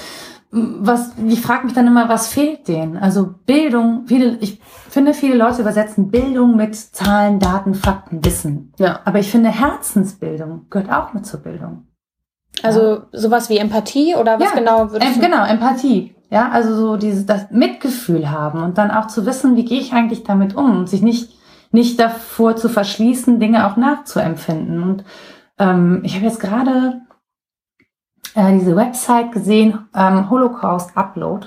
was, ich frage mich dann immer, was fehlt denen? Also Bildung, viele, ich finde, viele Leute übersetzen Bildung mit Zahlen, Daten, Fakten, Wissen. Ja. Aber ich finde, Herzensbildung gehört auch mit zur Bildung. Also ja. sowas wie Empathie oder was ja, genau würdest ähm, du? Genau, Empathie. Ja, also so dieses, das Mitgefühl haben und dann auch zu wissen, wie gehe ich eigentlich damit um und sich nicht, nicht davor zu verschließen, Dinge auch nachzuempfinden. Und ähm, ich habe jetzt gerade äh, diese Website gesehen, ähm, Holocaust Upload,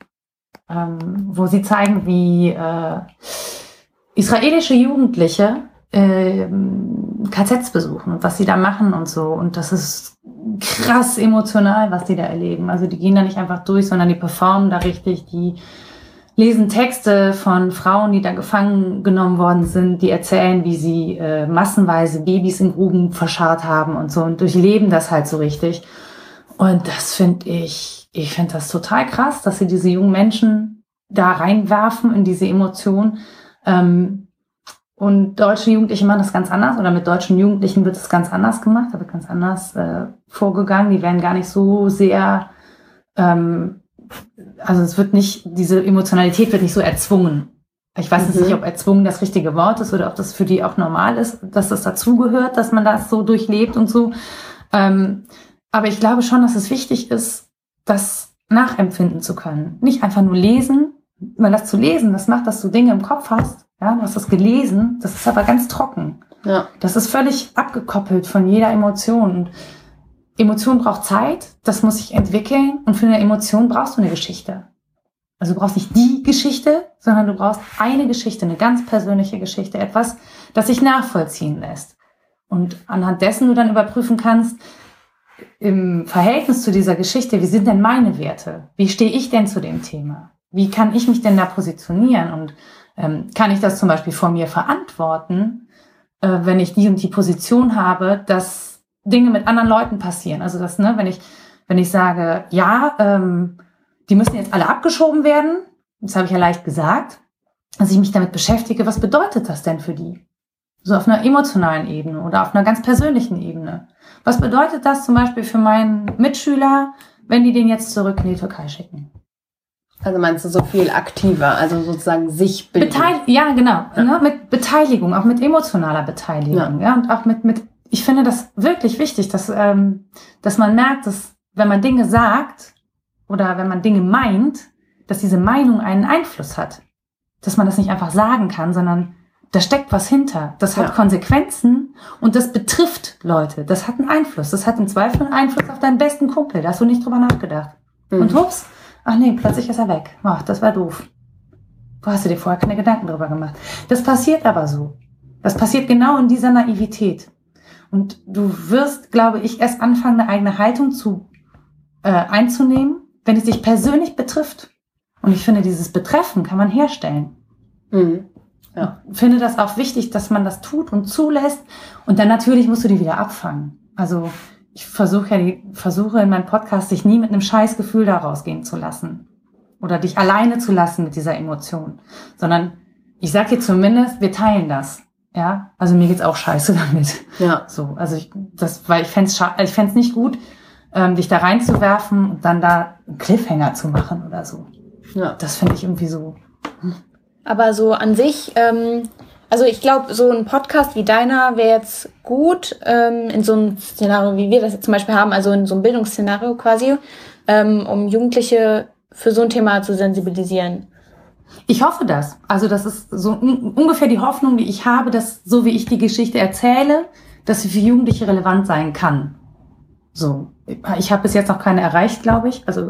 ähm, wo sie zeigen, wie äh, israelische Jugendliche äh, K Zs besuchen und was sie da machen und so. Und das ist krass emotional, was die da erleben. Also die gehen da nicht einfach durch, sondern die performen da richtig, die lesen Texte von Frauen, die da gefangen genommen worden sind, die erzählen, wie sie äh, massenweise Babys in Gruben verscharrt haben und so und durchleben das halt so richtig. Und das finde ich, ich finde das total krass, dass sie diese jungen Menschen da reinwerfen in diese Emotion. Ähm, und deutsche Jugendliche machen das ganz anders oder mit deutschen Jugendlichen wird es ganz anders gemacht, da wird ganz anders äh, vorgegangen. Die werden gar nicht so sehr, ähm, also es wird nicht, diese Emotionalität wird nicht so erzwungen. Ich weiß mhm. nicht, ob erzwungen das richtige Wort ist oder ob das für die auch normal ist, dass das dazugehört, dass man das so durchlebt und so. Ähm, aber ich glaube schon, dass es wichtig ist, das nachempfinden zu können. Nicht einfach nur lesen, weil das zu lesen, das macht, dass du Dinge im Kopf hast. Ja, du hast das gelesen, das ist aber ganz trocken. Ja. Das ist völlig abgekoppelt von jeder Emotion. Und Emotion braucht Zeit, das muss sich entwickeln und für eine Emotion brauchst du eine Geschichte. Also du brauchst nicht die Geschichte, sondern du brauchst eine Geschichte, eine ganz persönliche Geschichte, etwas, das sich nachvollziehen lässt. Und anhand dessen du dann überprüfen kannst, im Verhältnis zu dieser Geschichte, wie sind denn meine Werte? Wie stehe ich denn zu dem Thema? Wie kann ich mich denn da positionieren? Und ähm, kann ich das zum Beispiel vor mir verantworten? äh, wenn ich die und die Position habe, dass Dinge mit anderen Leuten passieren. Also das, ne, wenn ich, wenn ich sage, ja, ähm, die müssen jetzt alle abgeschoben werden, das habe ich ja leicht gesagt, dass ich mich damit beschäftige, was bedeutet das denn für die? So auf einer emotionalen Ebene oder auf einer ganz persönlichen Ebene. Was bedeutet das zum Beispiel für meinen Mitschüler, wenn die den jetzt zurück in die Türkei schicken? Also meinst du so viel aktiver, also sozusagen sich bilden? Beteil- ja, genau. Ja. Ne, mit Beteiligung, auch mit emotionaler Beteiligung. Ja. Ja, und auch mit, mit, ich finde das wirklich wichtig, dass, ähm, dass man merkt, dass wenn man Dinge sagt oder wenn man Dinge meint, dass diese Meinung einen Einfluss hat. Dass man das nicht einfach sagen kann, sondern da steckt was hinter. Das hat ja. Konsequenzen und das betrifft Leute. Das hat einen Einfluss. Das hat im Zweifel einen Einfluss auf deinen besten Kumpel. Da hast du nicht drüber nachgedacht. Mhm. Und hups, ach nee, plötzlich ist er weg. Ach, das war doof. Du hast dir vorher keine Gedanken drüber gemacht. Das passiert aber so. Das passiert genau in dieser Naivität. Und du wirst, glaube ich, erst anfangen, eine eigene Haltung zu äh, einzunehmen, wenn es dich persönlich betrifft. Und ich finde, dieses Betreffen kann man herstellen. Mhm. Ja. Ich finde das auch wichtig, dass man das tut und zulässt. Und dann natürlich musst du die wieder abfangen. Also ich versuche ja die, versuche in meinem Podcast, dich nie mit einem Scheißgefühl da rausgehen zu lassen. Oder dich alleine zu lassen mit dieser Emotion. Sondern ich sag dir zumindest, wir teilen das. Ja, also mir geht's auch scheiße damit. Ja. So, also ich, das, weil ich fände es ich fänd's nicht gut, ähm, dich da reinzuwerfen und dann da einen Cliffhanger zu machen oder so. Ja. Das finde ich irgendwie so. Aber so an sich, ähm, also ich glaube, so ein Podcast wie deiner wäre jetzt gut ähm, in so einem Szenario, wie wir das jetzt zum Beispiel haben, also in so einem Bildungsszenario quasi, ähm, um Jugendliche für so ein Thema zu sensibilisieren. Ich hoffe das. Also das ist so un- ungefähr die Hoffnung, die ich habe, dass so wie ich die Geschichte erzähle, dass sie für Jugendliche relevant sein kann. So, ich habe bis jetzt noch keine erreicht, glaube ich. Also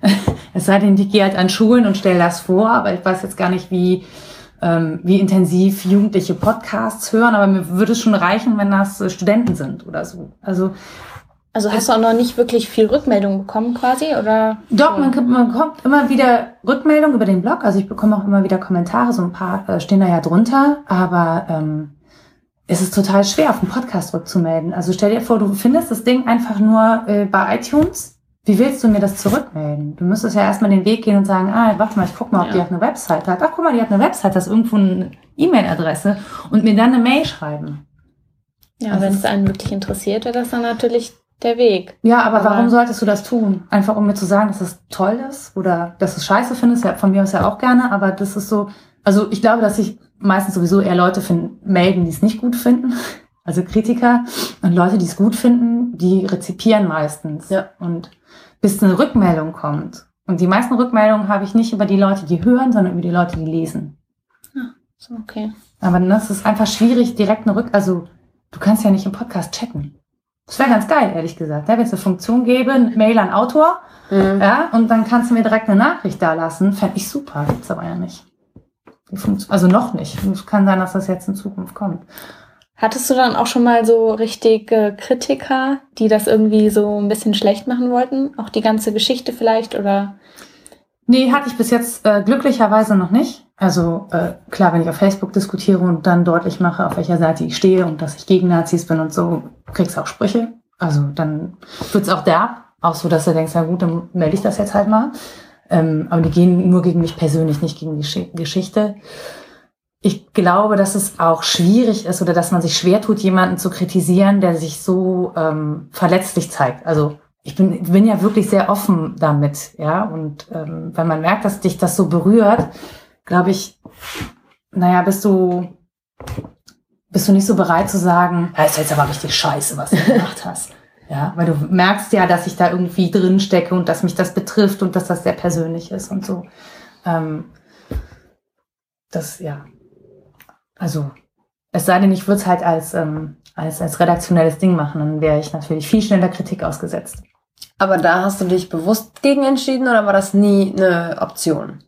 es sei denn, ich gehe halt an Schulen und stelle das vor, aber ich weiß jetzt gar nicht, wie ähm, wie intensiv Jugendliche Podcasts hören, aber mir würde es schon reichen, wenn das äh, Studenten sind oder so. Also Also hast du auch noch nicht wirklich viel Rückmeldung bekommen quasi, oder? Doch, man, man bekommt immer wieder Rückmeldung über den Blog. Also ich bekomme auch immer wieder Kommentare, so ein paar äh, stehen da ja drunter, aber ähm, es ist total schwer, auf den Podcast rückzumelden. Also stell dir vor, du findest das Ding einfach nur äh, bei iTunes. Wie willst du mir das zurückmelden? Du müsstest ja erstmal den Weg gehen und sagen, ah, warte mal, ich guck mal, ob ja. die hat eine Website hat. Ach, guck mal, die hat eine Website, das ist irgendwo eine E-Mail-Adresse und mir dann eine Mail schreiben. Ja, also wenn es einen wirklich interessiert, wäre das dann natürlich der Weg. Ja, aber, aber warum solltest du das tun? Einfach um mir zu sagen, dass es toll ist oder dass du es scheiße findest, ja, von mir aus ja auch gerne, aber das ist so, also ich glaube, dass sich meistens sowieso eher Leute finden, melden, die es nicht gut finden, also Kritiker, und Leute, die es gut finden, die rezipieren meistens. Ja. Und bis eine Rückmeldung kommt. Und die meisten Rückmeldungen habe ich nicht über die Leute, die hören, sondern über die Leute, die lesen. Ja, so okay. Aber das ist einfach schwierig, direkt eine Rück... Also du kannst ja nicht im Podcast chatten. Das wäre ganz geil, ehrlich gesagt. Ja, wenn es eine Funktion gäbe, eine Mail an Autor, mhm. ja, und dann kannst du mir direkt eine Nachricht da lassen, fände ich super. Gibt's aber ja nicht. Die Funktion, also noch nicht. Es kann sein, dass das jetzt in Zukunft kommt. Hattest du dann auch schon mal so richtige Kritiker, die das irgendwie so ein bisschen schlecht machen wollten? Auch die ganze Geschichte vielleicht, oder? Nee, hatte ich bis jetzt äh, glücklicherweise noch nicht. Also äh, klar, wenn ich auf Facebook diskutiere und dann deutlich mache, auf welcher Seite ich stehe und dass ich gegen Nazis bin und so, kriegst du auch Sprüche. Also dann wird's auch derb. Auch so, dass du denkst, na gut, dann melde ich das jetzt halt mal. Ähm, aber die gehen nur gegen mich persönlich, nicht gegen die Sch- Geschichte. Ich glaube, dass es auch schwierig ist oder dass man sich schwer tut, jemanden zu kritisieren, der sich so ähm, verletzlich zeigt. Also ich bin, bin ja wirklich sehr offen damit, ja. Und ähm, wenn man merkt, dass dich das so berührt, glaube ich, naja, bist du bist du nicht so bereit zu sagen, ja, ist jetzt aber richtig scheiße, was du gemacht hast. Ja, weil du merkst ja, dass ich da irgendwie drin stecke und dass mich das betrifft und dass das sehr persönlich ist und so. Ähm, das, ja. Also, es sei denn, ich würde es halt als, ähm, als, als redaktionelles Ding machen, dann wäre ich natürlich viel schneller Kritik ausgesetzt. Aber da hast du dich bewusst gegen entschieden oder war das nie eine Option?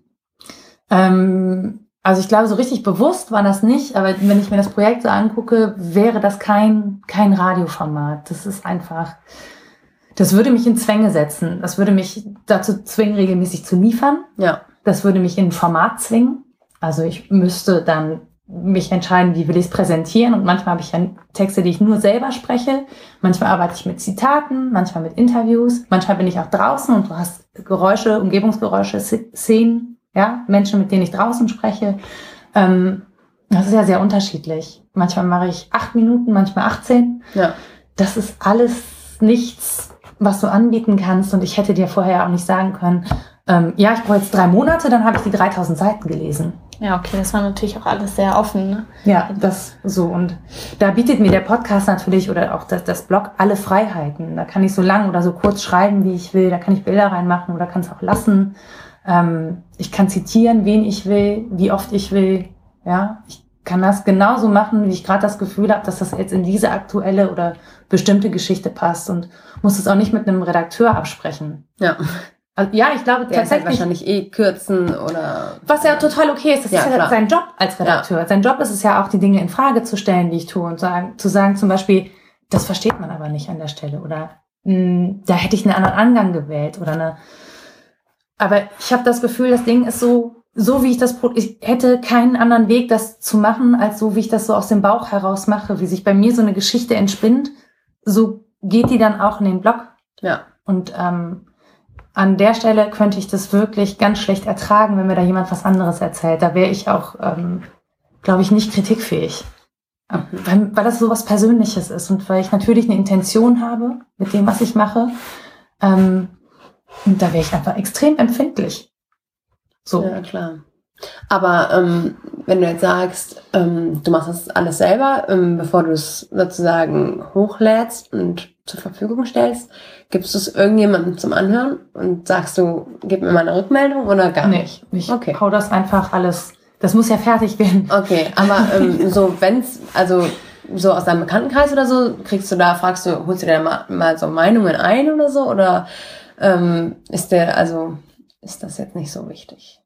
Ähm, also ich glaube, so richtig bewusst war das nicht, aber wenn ich mir das Projekt so angucke, wäre das kein, kein Radioformat. Das ist einfach, das würde mich in Zwänge setzen. Das würde mich dazu zwingen, regelmäßig zu liefern. Ja. Das würde mich in ein Format zwingen. Also ich müsste dann mich entscheiden, wie will ich es präsentieren. Und manchmal habe ich ja Texte, die ich nur selber spreche. Manchmal arbeite ich mit Zitaten, manchmal mit Interviews. Manchmal bin ich auch draußen und du hast Geräusche, Umgebungsgeräusche, Szenen, ja, Menschen, mit denen ich draußen spreche. Ähm, das ist ja sehr unterschiedlich. Manchmal mache ich acht Minuten, manchmal achtzehn. Ja. Das ist alles nichts, was du anbieten kannst. Und ich hätte dir vorher auch nicht sagen können, ähm, ja, ich brauche jetzt drei Monate, dann habe ich die dreitausend Seiten gelesen. Ja, okay, das war natürlich auch alles sehr offen, ne? Ja, das so. Und da bietet mir der Podcast natürlich oder auch das, das Blog alle Freiheiten. Da kann ich so lang oder so kurz schreiben, wie ich will. Da kann ich Bilder reinmachen oder kann es auch lassen. Ähm, ich kann zitieren, wen ich will, wie oft ich will. Ja, ich kann das genauso machen, wie ich gerade das Gefühl habe, dass das jetzt in diese aktuelle oder bestimmte Geschichte passt und muss es auch nicht mit einem Redakteur absprechen. Ja. Also, ja, ich glaube Der tatsächlich. ist halt wahrscheinlich eh kürzen oder. Was ja total okay ist. Das Ja, ist ja klar. sein Job als Redakteur. Ja. Sein Job ist es ja auch, die Dinge in Frage zu stellen, die ich tue und sagen, zu sagen zum Beispiel, das versteht man aber nicht an der Stelle oder mh, da hätte ich einen anderen Angang gewählt oder eine. Aber ich habe das Gefühl, das Ding ist so, so wie ich das, ich hätte keinen anderen Weg, das zu machen, als so wie ich das so aus dem Bauch heraus mache, wie sich bei mir so eine Geschichte entspinnt, so geht die dann auch in den Blog. Ja. Und ähm, an der Stelle könnte ich das wirklich ganz schlecht ertragen, wenn mir da jemand was anderes erzählt. Da wäre ich auch, ähm, glaube ich, nicht kritikfähig. Mhm. Weil, weil das so was Persönliches ist und weil ich natürlich eine Intention habe mit dem, was ich mache. Ähm, und da wäre ich einfach extrem empfindlich. So. Ja, klar. Aber ähm, wenn du jetzt sagst, ähm, du machst das alles selber, ähm, bevor du es sozusagen hochlädst und zur Verfügung stellst, gibst du es irgendjemandem zum Anhören und sagst du, gib mir mal eine Rückmeldung oder gar Nee, nicht? ich Okay. hau das einfach alles, das muss ja fertig werden. Okay, aber ähm, so wenn's, also so aus deinem Bekanntenkreis oder so, kriegst du da, fragst du, holst du dir da mal, mal so Meinungen ein oder so? Oder ähm, ist der, also ist das jetzt nicht so wichtig?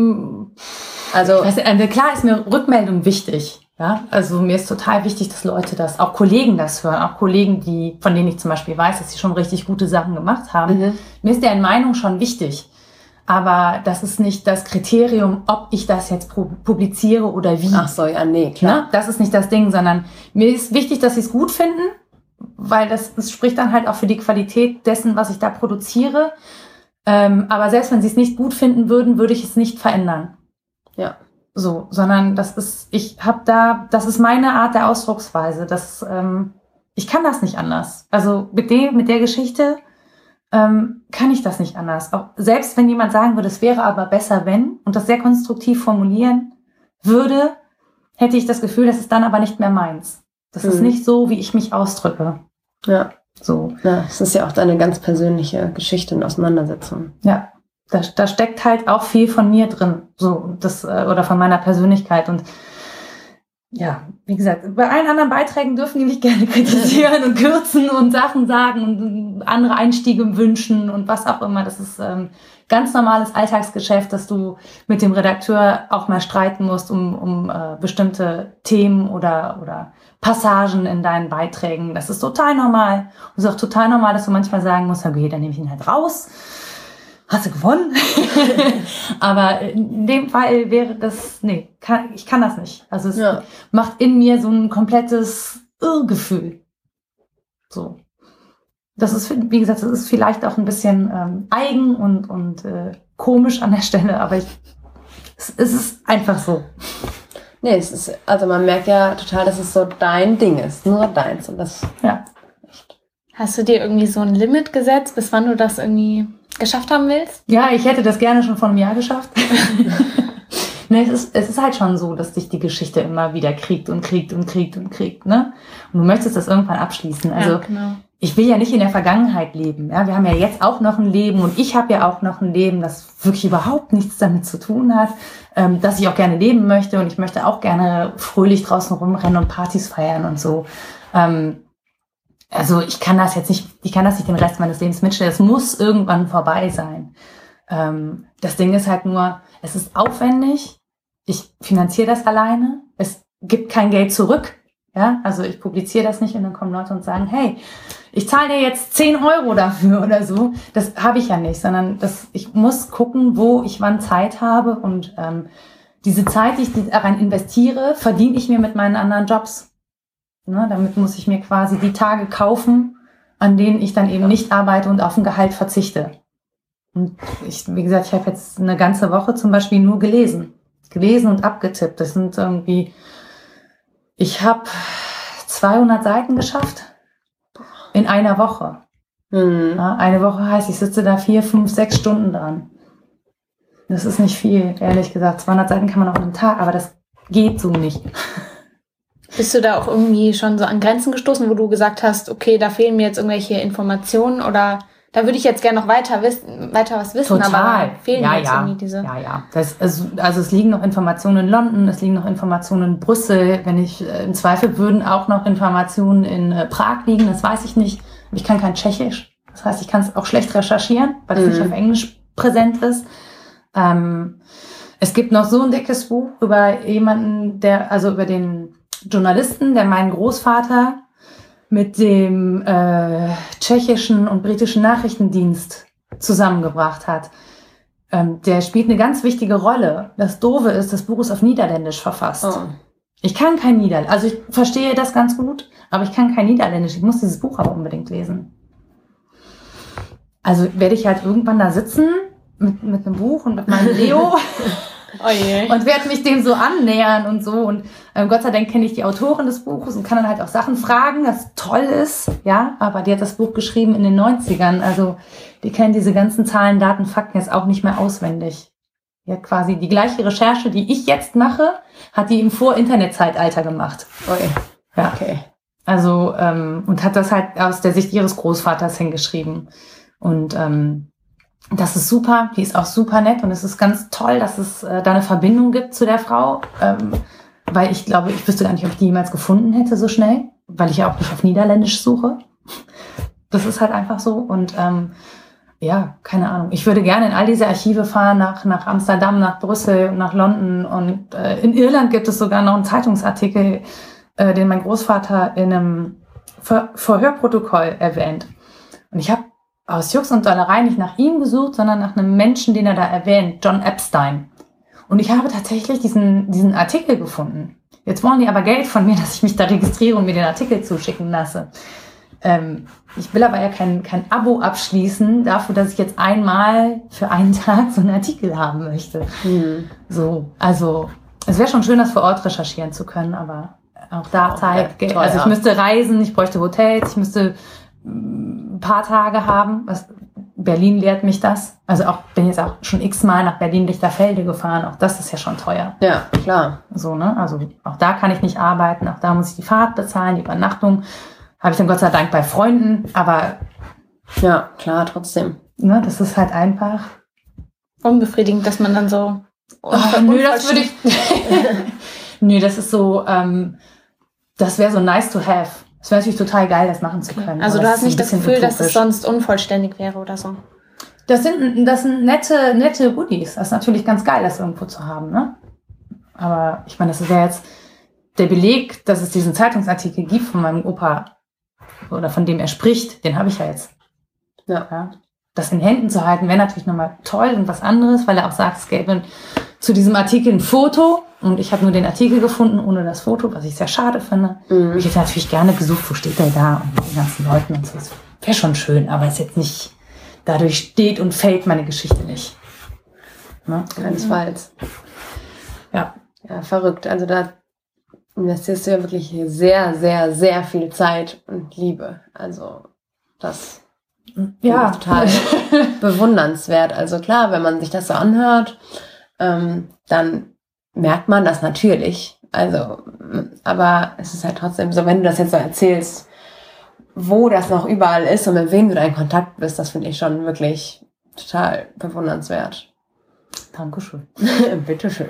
Also, Ich weiß nicht, also klar ist mir Rückmeldung wichtig. Ja, also mir ist total wichtig, dass Leute das, auch Kollegen das hören, auch Kollegen, die, von denen ich zum Beispiel weiß, dass sie schon richtig gute Sachen gemacht haben. Mhm. Mir ist deren Meinung schon wichtig. Aber das ist nicht das Kriterium, ob ich das jetzt publiziere oder wie. ach so, ja, nee, klar. Ne? Das ist nicht das Ding, sondern mir ist wichtig, dass sie es gut finden, weil das, das spricht dann halt auch für die Qualität dessen, was ich da produziere. Ähm, aber selbst wenn sie es nicht gut finden würden, würde ich es nicht verändern. Ja. So, sondern das ist, ich habe da, das ist meine Art der Ausdrucksweise. Das, ähm, ich kann das nicht anders. Also mit dem, mit der Geschichte ähm, kann ich das nicht anders. Auch selbst wenn jemand sagen würde, es wäre aber besser, wenn, und das sehr konstruktiv formulieren würde, hätte ich das Gefühl, das ist dann aber nicht mehr meins. Das Mhm. ist nicht so, wie ich mich ausdrücke. Ja. So, Ja, es ist ja auch deine ganz persönliche Geschichte und Auseinandersetzung. ja. Da, da steckt halt auch viel von mir drin, so das äh, oder von meiner Persönlichkeit und ja, wie gesagt, bei allen anderen Beiträgen dürfen die mich gerne kritisieren und kürzen und Sachen sagen und andere Einstiege wünschen und was auch immer. Das ist ähm, ganz normales Alltagsgeschäft, dass du mit dem Redakteur auch mal streiten musst um, um äh, bestimmte Themen oder oder Passagen in deinen Beiträgen. Das ist total normal. Und es ist auch total normal, dass du manchmal sagen musst, okay, dann nehme ich ihn halt raus. Hast du gewonnen? Aber in dem Fall wäre das, nee, kann, ich kann das nicht. Also es Ja. macht in mir so ein komplettes Irrgefühl. So. Das ist, wie gesagt, das ist vielleicht auch ein bisschen ähm, eigen und, und äh, komisch an der Stelle, aber ich, es, es ist einfach so. Nee, es ist, also man merkt ja total, dass es so dein Ding ist, nur deins. Und das, Ja. Hast du dir irgendwie so ein Limit gesetzt, bis wann du das irgendwie geschafft haben willst? Ja, ich hätte das gerne schon vor einem Jahr geschafft. Ne, es ist, es ist halt schon so, dass dich die Geschichte immer wieder kriegt und kriegt und kriegt und kriegt, ne? Und du möchtest das irgendwann abschließen. Also ja, genau. ich will ja nicht in der Vergangenheit leben. Ja, wir haben ja jetzt auch noch ein Leben und ich habe ja auch noch ein Leben, das wirklich überhaupt nichts damit zu tun hat, ähm, dass ich auch gerne leben möchte und ich möchte auch gerne fröhlich draußen rumrennen und Partys feiern und so. Ähm, also ich kann das jetzt nicht, ich kann das nicht den Rest meines Lebens mitstellen. Es muss irgendwann vorbei sein. Ähm, das Ding ist halt nur, es ist aufwendig. Ich finanziere das alleine. Es gibt kein Geld zurück. Ja, also ich publiziere das nicht und dann kommen Leute und sagen, hey, ich zahle dir jetzt zehn Euro dafür oder so. Das habe ich ja nicht, sondern das, ich muss gucken, wo ich wann Zeit habe und ähm, diese Zeit, die ich daran investiere, verdiene ich mir mit meinen anderen Jobs. Ne, damit muss ich mir quasi die Tage kaufen, an denen ich dann eben nicht arbeite und auf ein Gehalt verzichte. Und ich, wie gesagt, ich habe jetzt eine ganze Woche zum Beispiel nur gelesen. Gelesen und abgetippt. Das sind irgendwie, ich habe zweihundert Seiten geschafft in einer Woche. Mhm. Ja, eine Woche heißt, ich sitze da vier, fünf, sechs Stunden dran. Das ist nicht viel, ehrlich gesagt. zweihundert Seiten kann man auch in einem Tag, aber das geht so nicht. Bist du da auch irgendwie schon so an Grenzen gestoßen, wo du gesagt hast, okay, da fehlen mir jetzt irgendwelche Informationen oder da würde ich jetzt gerne noch weiter wissen, weiter was wissen, Total. aber fehlen ja, jetzt ja. irgendwie diese... Ja, ja. Das, also, also es liegen noch Informationen in London, es liegen noch Informationen in Brüssel. Wenn ich äh, im Zweifel würden auch noch Informationen in äh, Prag liegen, das weiß ich nicht. Ich kann kein Tschechisch. Das heißt, ich kann es auch schlecht recherchieren, weil es Mhm. nicht auf Englisch präsent ist. Ähm, es gibt noch so ein dickes Buch über jemanden, der, also über den Journalisten, der meinen Großvater mit dem äh, tschechischen und britischen Nachrichtendienst zusammengebracht hat. Ähm, der spielt eine ganz wichtige Rolle. Das Doofe ist, das Buch ist auf Niederländisch verfasst. Oh. Ich kann kein Niederländisch. Also ich verstehe das ganz gut, aber ich kann kein Niederländisch. Ich muss dieses Buch aber unbedingt lesen. Also werde ich halt irgendwann da sitzen mit, mit einem Buch und mit meinem Leo Oh je. und werde mich dem so annähern und so. Und ähm, Gott sei Dank kenne ich die Autorin des Buches und kann dann halt auch Sachen fragen, das toll ist. Ja, aber die hat das Buch geschrieben in den neunzigern. Also die kennt diese ganzen Zahlen, Daten, Fakten jetzt auch nicht mehr auswendig. Die hat quasi die gleiche Recherche, die ich jetzt mache, hat die im Vor-Internet-Zeitalter gemacht. Ui. Ja. Okay. Also, ähm, und hat das halt aus der Sicht ihres Großvaters hingeschrieben. Und ähm, das ist super, die ist auch super nett und es ist ganz toll, dass es äh, da eine Verbindung gibt zu der Frau, ähm, weil ich glaube, ich wüsste gar nicht, ob ich die jemals gefunden hätte so schnell, weil ich ja auch nicht auf Niederländisch suche. Das ist halt einfach so und ähm, ja, keine Ahnung. Ich würde gerne in all diese Archive fahren, nach, nach Amsterdam, nach Brüssel, nach London und äh, in Irland gibt es sogar noch einen Zeitungsartikel, äh, den mein Großvater in einem Ver- Verhörprotokoll erwähnt. Und ich habe aus Jux und Dollerei nicht nach ihm gesucht, sondern nach einem Menschen, den er da erwähnt, John Epstein. Und ich habe tatsächlich diesen, diesen Artikel gefunden. Jetzt wollen die aber Geld von mir, dass ich mich da registriere und mir den Artikel zuschicken lasse. Ähm, ich will aber ja kein, kein Abo abschließen dafür, dass ich jetzt einmal für einen Tag so einen Artikel haben möchte. Mhm. So, also es wäre schon schön, das vor Ort recherchieren zu können, aber auch da Auch Zeit, teuer. also ich müsste reisen, ich bräuchte Hotels, ich müsste ein paar Tage haben. Was, Berlin lehrt mich das. Also auch bin jetzt auch schon x-mal nach Berlin-Lichterfelde gefahren. Auch das ist ja schon teuer. Ja, klar. So, ne? Also auch da kann ich nicht arbeiten. Auch da muss ich die Fahrt bezahlen, die Übernachtung. Habe ich dann Gott sei Dank bei Freunden. Aber Ja, klar, trotzdem. ne, das ist halt einfach. Unbefriedigend, dass man dann so... Ach, nö, das würde ich. Nö, das ist so. Ähm, das wäre so nice to have. Es wäre natürlich total geil, das machen zu können. Also aber du es hast ist nicht ein das bisschen Gefühl, dass es utopisch. sonst unvollständig wäre oder so. Das sind, das sind nette, nette Goodies. Das ist natürlich ganz geil, das irgendwo zu haben, ne? Aber ich meine, das wäre jetzt der Beleg, dass es diesen Zeitungsartikel gibt von meinem Opa oder von dem er spricht, den habe ich ja jetzt. Ja. Ja. Das in Händen zu halten, wäre natürlich nochmal toll und was anderes, weil er auch sagt, es gäbe zu diesem Artikel ein Foto und ich habe nur den Artikel gefunden ohne das Foto, was ich sehr schade finde. Mhm. Ich hätte natürlich gerne gesucht, wo steht der da und mit den ganzen Leuten und so. Das wäre schon schön, aber ist jetzt nicht, dadurch steht und fällt meine Geschichte nicht. Ne? Keinesfalls. Ja. Ja, verrückt. Also da investierst du ja wirklich sehr, sehr, sehr viel Zeit und Liebe. Also das Ja, ist total bewundernswert. Also klar, wenn man sich das so anhört, ähm, dann merkt man das natürlich. Also, aber es ist halt trotzdem so, wenn du das jetzt so erzählst, wo das noch überall ist und mit wem du da in Kontakt bist, das finde ich schon wirklich total bewundernswert. Dankeschön. Bitteschön.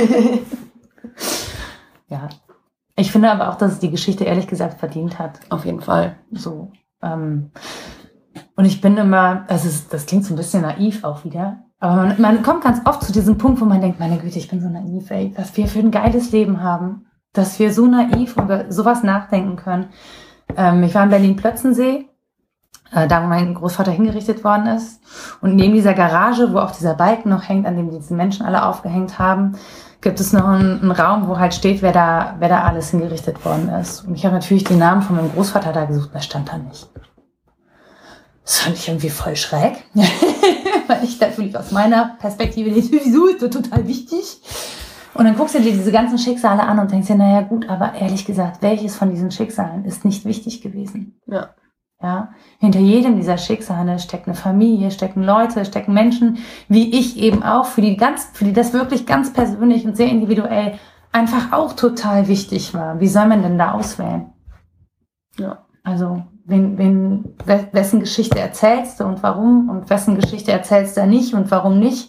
Ja. Ich finde aber auch, dass es die Geschichte ehrlich gesagt verdient hat. Auf jeden Fall. So. Ähm, und ich bin immer, also es, das klingt so ein bisschen naiv auch wieder, aber man, man kommt ganz oft zu diesem Punkt, wo man denkt, meine Güte, ich bin so naiv, ey, was wir für ein geiles Leben haben, dass wir so naiv über sowas nachdenken können. Ähm, ich war in Berlin-Plötzensee äh, da wo mein Großvater hingerichtet worden ist. Und neben dieser Garage, wo auch dieser Balken noch hängt, an dem diese Menschen alle aufgehängt haben, gibt es noch einen, einen Raum, wo halt steht, wer da, wer da alles hingerichtet worden ist. Und ich habe natürlich die Namen von meinem Großvater da gesucht, da stand da nicht. Das fand ich irgendwie voll schräg, weil ich natürlich aus meiner Perspektive denke, wieso ist das total wichtig? Und dann guckst du dir diese ganzen Schicksale an und denkst dir, naja gut, aber ehrlich gesagt, welches von diesen Schicksalen ist nicht wichtig gewesen? Ja. Ja, hinter jedem dieser Schicksale steckt eine Familie, stecken Leute, stecken Menschen, wie ich eben auch, für die ganz, für die das wirklich ganz persönlich und sehr individuell einfach auch total wichtig war. Wie soll man denn da auswählen? Ja. Also, wen, wen, wessen Geschichte erzählst du und warum und wessen Geschichte erzählst du nicht und warum nicht?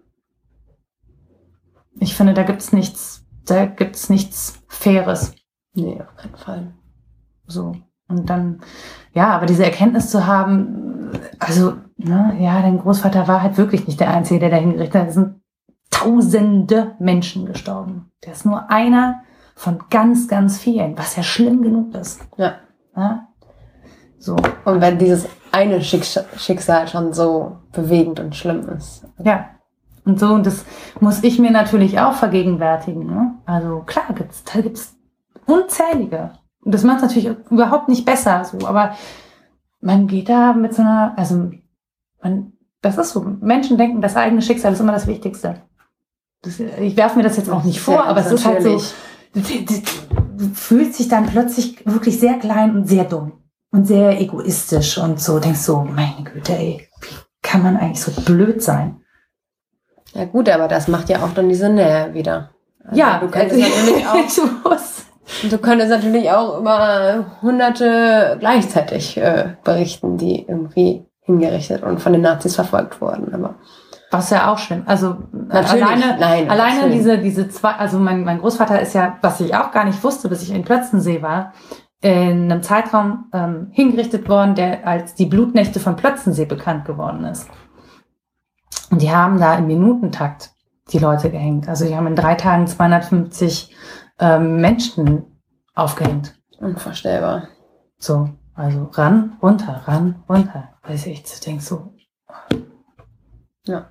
Ich finde, da gibt's nichts, da gibt's nichts Faires. Nee, auf keinen Fall. So. Und dann, ja, aber diese Erkenntnis zu haben, also, ne, ja, dein Großvater war halt wirklich nicht der Einzige, der da hingerichtet hat. Es sind tausende Menschen gestorben. Der ist nur einer von ganz, ganz vielen, was ja schlimm genug ist. Ja. Ja? So. Und wenn dieses eine Schicks- Schicksal schon so bewegend und schlimm ist. Ja. Und so, und das muss ich mir natürlich auch vergegenwärtigen. Ne? Also klar, gibt's, da gibt's unzählige. Und das macht es natürlich überhaupt nicht besser, so, aber man geht da mit so einer, also man, das ist so, Menschen denken, das eigene Schicksal ist immer das Wichtigste. Das, ich werfe mir das jetzt auch nicht vor, Ja, aber es ist halt so, du, natürlich. du, du fühlst dich dann plötzlich wirklich sehr klein und sehr dumm und sehr egoistisch und so, denkst so, meine Güte, ey, wie kann man eigentlich so blöd sein? Ja gut, aber das macht ja auch dann diese Nähe wieder. Also Ja, du könntest natürlich auch, ich muss. du könntest natürlich auch über Hunderte gleichzeitig äh, berichten, die irgendwie hingerichtet und von den Nazis verfolgt wurden. Aber Was ja auch schlimm. Also Natürlich, alleine, nein, alleine natürlich. diese diese zwei. Also mein mein Großvater ist ja, was ich auch gar nicht wusste, bis ich in Plötzensee war, in einem Zeitraum ähm, hingerichtet worden, der als die Blutnächte von Plötzensee bekannt geworden ist. Und die haben da im Minutentakt die Leute gehängt. Also die haben in drei Tagen zweihundertfünfzig ähm, Menschen aufgehängt. unvorstellbar. So, also ran, runter, ran, runter. Weiß ich, ich denke so. Ja.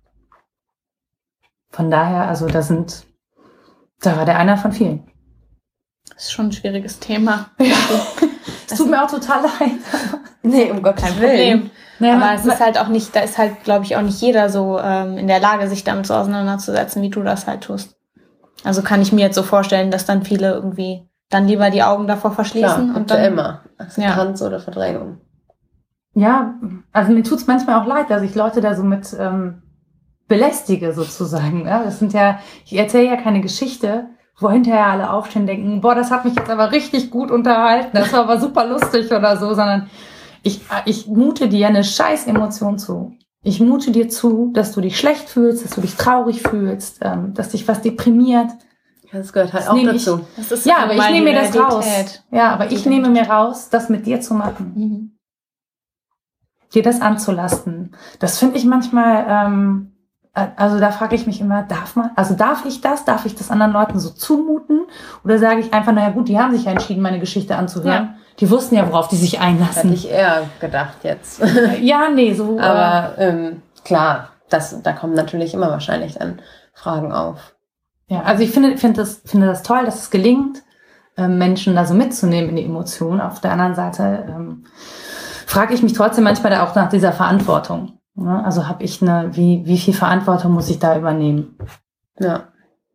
Von daher, also da sind, da war der einer von vielen. Das ist schon ein schwieriges Thema. Es tut mir auch total leid. Nee, um Gottes Kein Willen. Problem. Naja, Aber man- es ist halt auch nicht, da ist halt, glaube ich, auch nicht jeder so ähm, in der Lage, sich damit so auseinanderzusetzen, wie du das halt tust. Also kann ich mir jetzt so vorstellen, dass dann viele irgendwie dann lieber die Augen davor verschließen. Klar, und und dann immer. Akzeptanz Ja. oder Verdrängung. Ja, also mir tut's manchmal auch leid, dass ich Leute da so mit ähm, belästige sozusagen. Ja? Das sind ja, ich erzähle ja keine Geschichte, wo hinterher alle aufstehen und denken, boah, das hat mich jetzt aber richtig gut unterhalten, das war aber super lustig oder so, sondern ich, ich mute dir eine scheiß Emotion zu. Ich mute dir zu, dass du dich schlecht fühlst, dass du dich traurig fühlst, ähm, dass dich was deprimiert. Das gehört halt Das auch nehme ich- dazu. das ist Ja, aber ich mal nehme die mir das raus. Realität. Ja, aber ich Die nehme mir raus, das mit dir zu machen. Mhm. Dir das anzulasten. Das finde ich manchmal, ähm, äh, also da frage ich mich immer, darf man, also darf ich das, darf ich das anderen Leuten so zumuten? Oder sage ich einfach, naja gut, die haben sich ja entschieden, meine Geschichte anzuhören. Ja. Die wussten ja, worauf die sich Hätte einlassen. ich eher gedacht jetzt. Ja, nee, so. Aber ähm, klar, das, da kommen natürlich immer wahrscheinlich dann Fragen auf. äh, ja, also ich finde, finde das, finde das toll, dass es gelingt, ähm, Menschen da so mitzunehmen in die Emotionen. Auf der anderen Seite ähm, frage ich mich trotzdem manchmal da auch nach dieser Verantwortung. Ne? Also habe ich eine, wie, wie viel Verantwortung muss ich da übernehmen? Ja.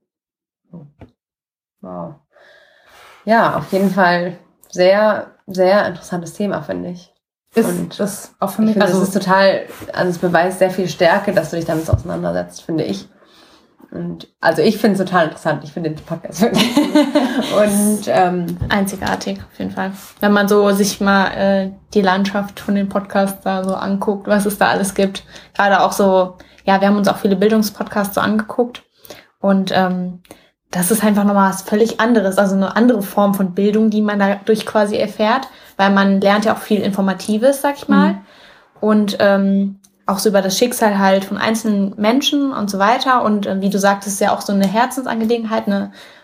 Wow. Ja, auf jeden Fall sehr, sehr interessantes Thema, finde ich. Ist Und das auch für Ich mich, finde, also das ist total, also es beweist sehr viel Stärke, dass du dich damit auseinandersetzt, finde ich. Und also ich finde es total interessant. Ich finde den Podcast wirklich gut. Und ähm, Einzigartig, auf jeden Fall. Wenn man so sich mal äh, die Landschaft von den Podcasts da so anguckt, was es da alles gibt. Gerade auch so, ja, wir haben uns auch viele Bildungspodcasts so angeguckt. Und ähm, das ist einfach nochmal was völlig anderes, also eine andere Form von Bildung, die man dadurch quasi erfährt, weil man lernt ja auch viel Informatives, sag ich mal. Mhm. Und ähm, auch so über das Schicksal halt von einzelnen Menschen und so weiter. Und äh, wie du sagtest, ist ja auch so eine Herzensangelegenheit, eine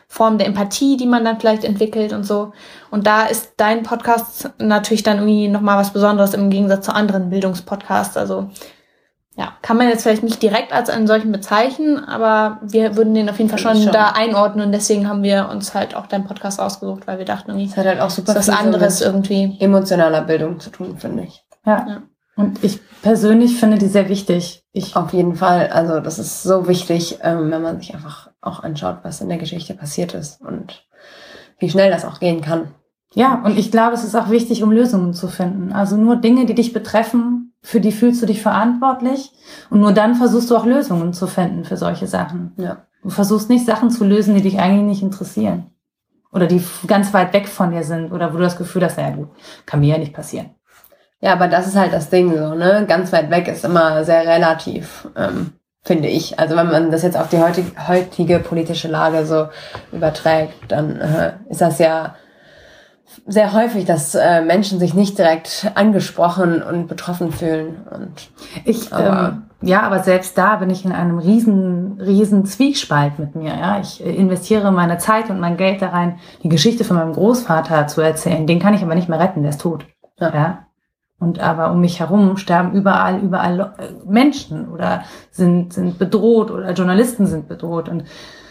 Form der Empathie, die man dann vielleicht entwickelt und so. Und da ist dein Podcast natürlich dann irgendwie nochmal was Besonderes im Gegensatz zu anderen Bildungspodcasts. Also ja, kann man jetzt vielleicht nicht direkt als einen solchen bezeichnen, aber wir würden den auf jeden Fall schon, schon da einordnen. Und deswegen haben wir uns halt auch deinen Podcast ausgesucht, weil wir dachten, irgendwie, das hat halt auch super was anderes irgendwie. Emotionaler Bildung zu tun, finde ich. Ja. ja. Und ich persönlich finde die sehr wichtig. Ich Auf jeden Fall. Also das ist so wichtig, ähm, wenn man sich einfach auch anschaut, was in der Geschichte passiert ist und wie schnell das auch gehen kann. Ja, und ich glaube, es ist auch wichtig, um Lösungen zu finden. Also nur Dinge, die dich betreffen, für die fühlst du dich verantwortlich. Und nur dann versuchst du auch Lösungen zu finden für solche Sachen. Ja. Du versuchst nicht Sachen zu lösen, die dich eigentlich nicht interessieren. Oder die ganz weit weg von dir sind. Oder wo du das Gefühl hast, naja gut, kann mir ja nicht passieren. Ja, aber das ist halt das Ding so, ne? Ganz weit weg ist immer sehr relativ, ähm, finde ich. Also wenn man das jetzt auf die heutige, heutige politische Lage so überträgt, dann äh, ist das ja sehr häufig, dass äh, Menschen sich nicht direkt angesprochen und betroffen fühlen. Und ich aber, ähm, ja, aber selbst da bin ich in einem riesen, riesen Zwiespalt mit mir. Ja, ich äh, investiere meine Zeit und mein Geld da rein, die Geschichte von meinem Großvater zu erzählen. Den kann ich aber nicht mehr retten, der ist tot. Ja. ja? Und aber um mich herum sterben überall, überall Menschen oder sind, sind bedroht oder Journalisten sind bedroht. Und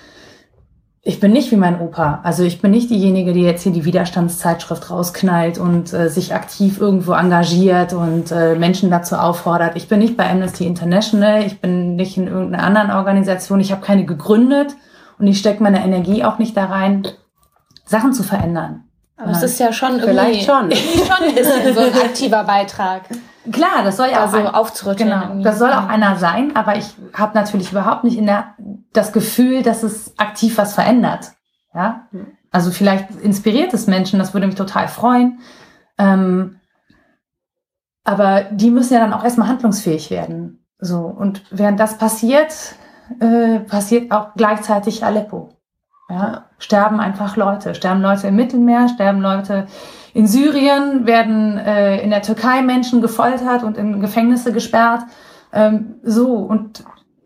ich bin nicht wie mein Opa. Also ich bin nicht diejenige, die jetzt hier die Widerstandszeitschrift rausknallt und äh, sich aktiv irgendwo engagiert und äh, Menschen dazu auffordert. Ich bin nicht bei Amnesty International. Ich bin nicht in irgendeiner anderen Organisation. Ich habe keine gegründet und ich stecke meine Energie auch nicht da rein, Sachen zu verändern. Aber es ist ja schon vielleicht irgendwie schon. schon ein bisschen so ein aktiver Beitrag. Klar, das soll ja also auch ein, aufzurütteln. Genau, irgendwie. das soll auch einer sein, aber ich habe natürlich überhaupt nicht in der das Gefühl, dass es aktiv was verändert. Ja, also vielleicht inspiriert es Menschen, das würde mich total freuen. Ähm, aber die müssen ja dann auch erstmal handlungsfähig werden. So, und während das passiert, äh, passiert auch gleichzeitig Aleppo. Ja, ja. Sterben einfach Leute, sterben Leute im Mittelmeer, sterben Leute in Syrien, werden äh, in der Türkei Menschen gefoltert und in Gefängnisse gesperrt. Ähm, so, und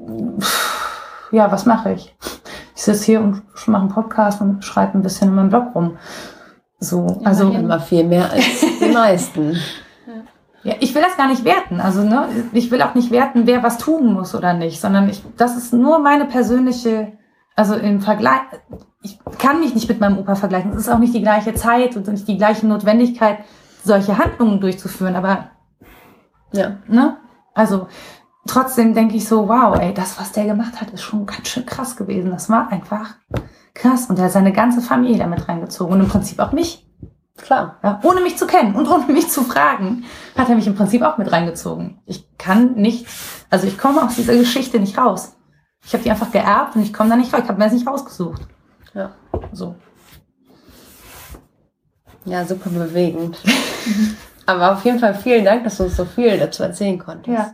pff, ja, was mache ich? Ich sitze hier und mache einen Podcast und schreibe ein bisschen in meinem Blog rum. So, also immer viel mehr als die meisten. Ja, ich will das gar nicht werten. Also, ne, ich will auch nicht werten, wer was tun muss oder nicht, sondern ich, das ist nur meine persönliche, also im Vergleich, ich kann mich nicht mit meinem Opa vergleichen. Es ist auch nicht die gleiche Zeit und nicht die gleiche Notwendigkeit, solche Handlungen durchzuführen, aber, ja, ne, also, trotzdem denke ich so, wow, ey, das, was der gemacht hat, ist schon ganz schön krass gewesen. Das war einfach krass. Und er hat seine ganze Familie damit reingezogen und im Prinzip auch mich. Klar. Ja, ohne mich zu kennen und ohne mich zu fragen, hat er mich im Prinzip auch mit reingezogen. Ich kann nicht, also ich komme aus dieser Geschichte nicht raus. Ich habe die einfach geerbt und ich komme da nicht raus. Ich habe mir das nicht rausgesucht. Ja. So. Ja, super bewegend. Aber auf jeden Fall vielen Dank, dass du uns so viel dazu erzählen konntest. Ja.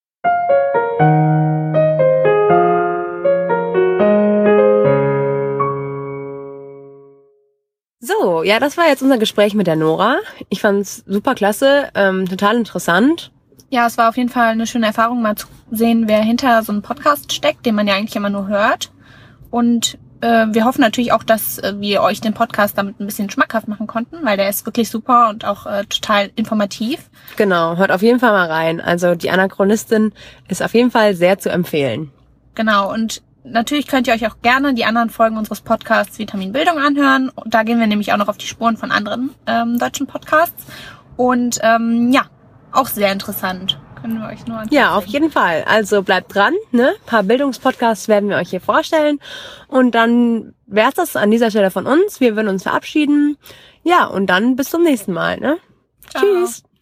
So, ja, das war jetzt unser Gespräch mit der Nora. Ich fand's super klasse, ähm, total interessant. Ja, es war auf jeden Fall eine schöne Erfahrung, mal zu sehen, wer hinter so einem Podcast steckt, den man ja eigentlich immer nur hört. Und äh, wir hoffen natürlich auch, dass äh, wir euch den Podcast damit ein bisschen schmackhaft machen konnten, weil der ist wirklich super und auch äh, total informativ. Genau, hört auf jeden Fall mal rein. Also die Anachronistin ist auf jeden Fall sehr zu empfehlen. Genau, und natürlich könnt ihr euch auch gerne die anderen Folgen unseres Podcasts Vitamin Bildung anhören. Da gehen wir nämlich auch noch auf die Spuren von anderen ähm, deutschen Podcasts. Und ähm, ja, auch sehr interessant. Können wir euch nur ans Ja, auf jeden Fall. Also bleibt dran, ne? Ein paar Bildungspodcasts werden wir euch hier vorstellen. Und dann wär's das an dieser Stelle von uns. Wir würden uns verabschieden. Ja, und dann bis zum nächsten Mal, ne? Ciao. Tschüss.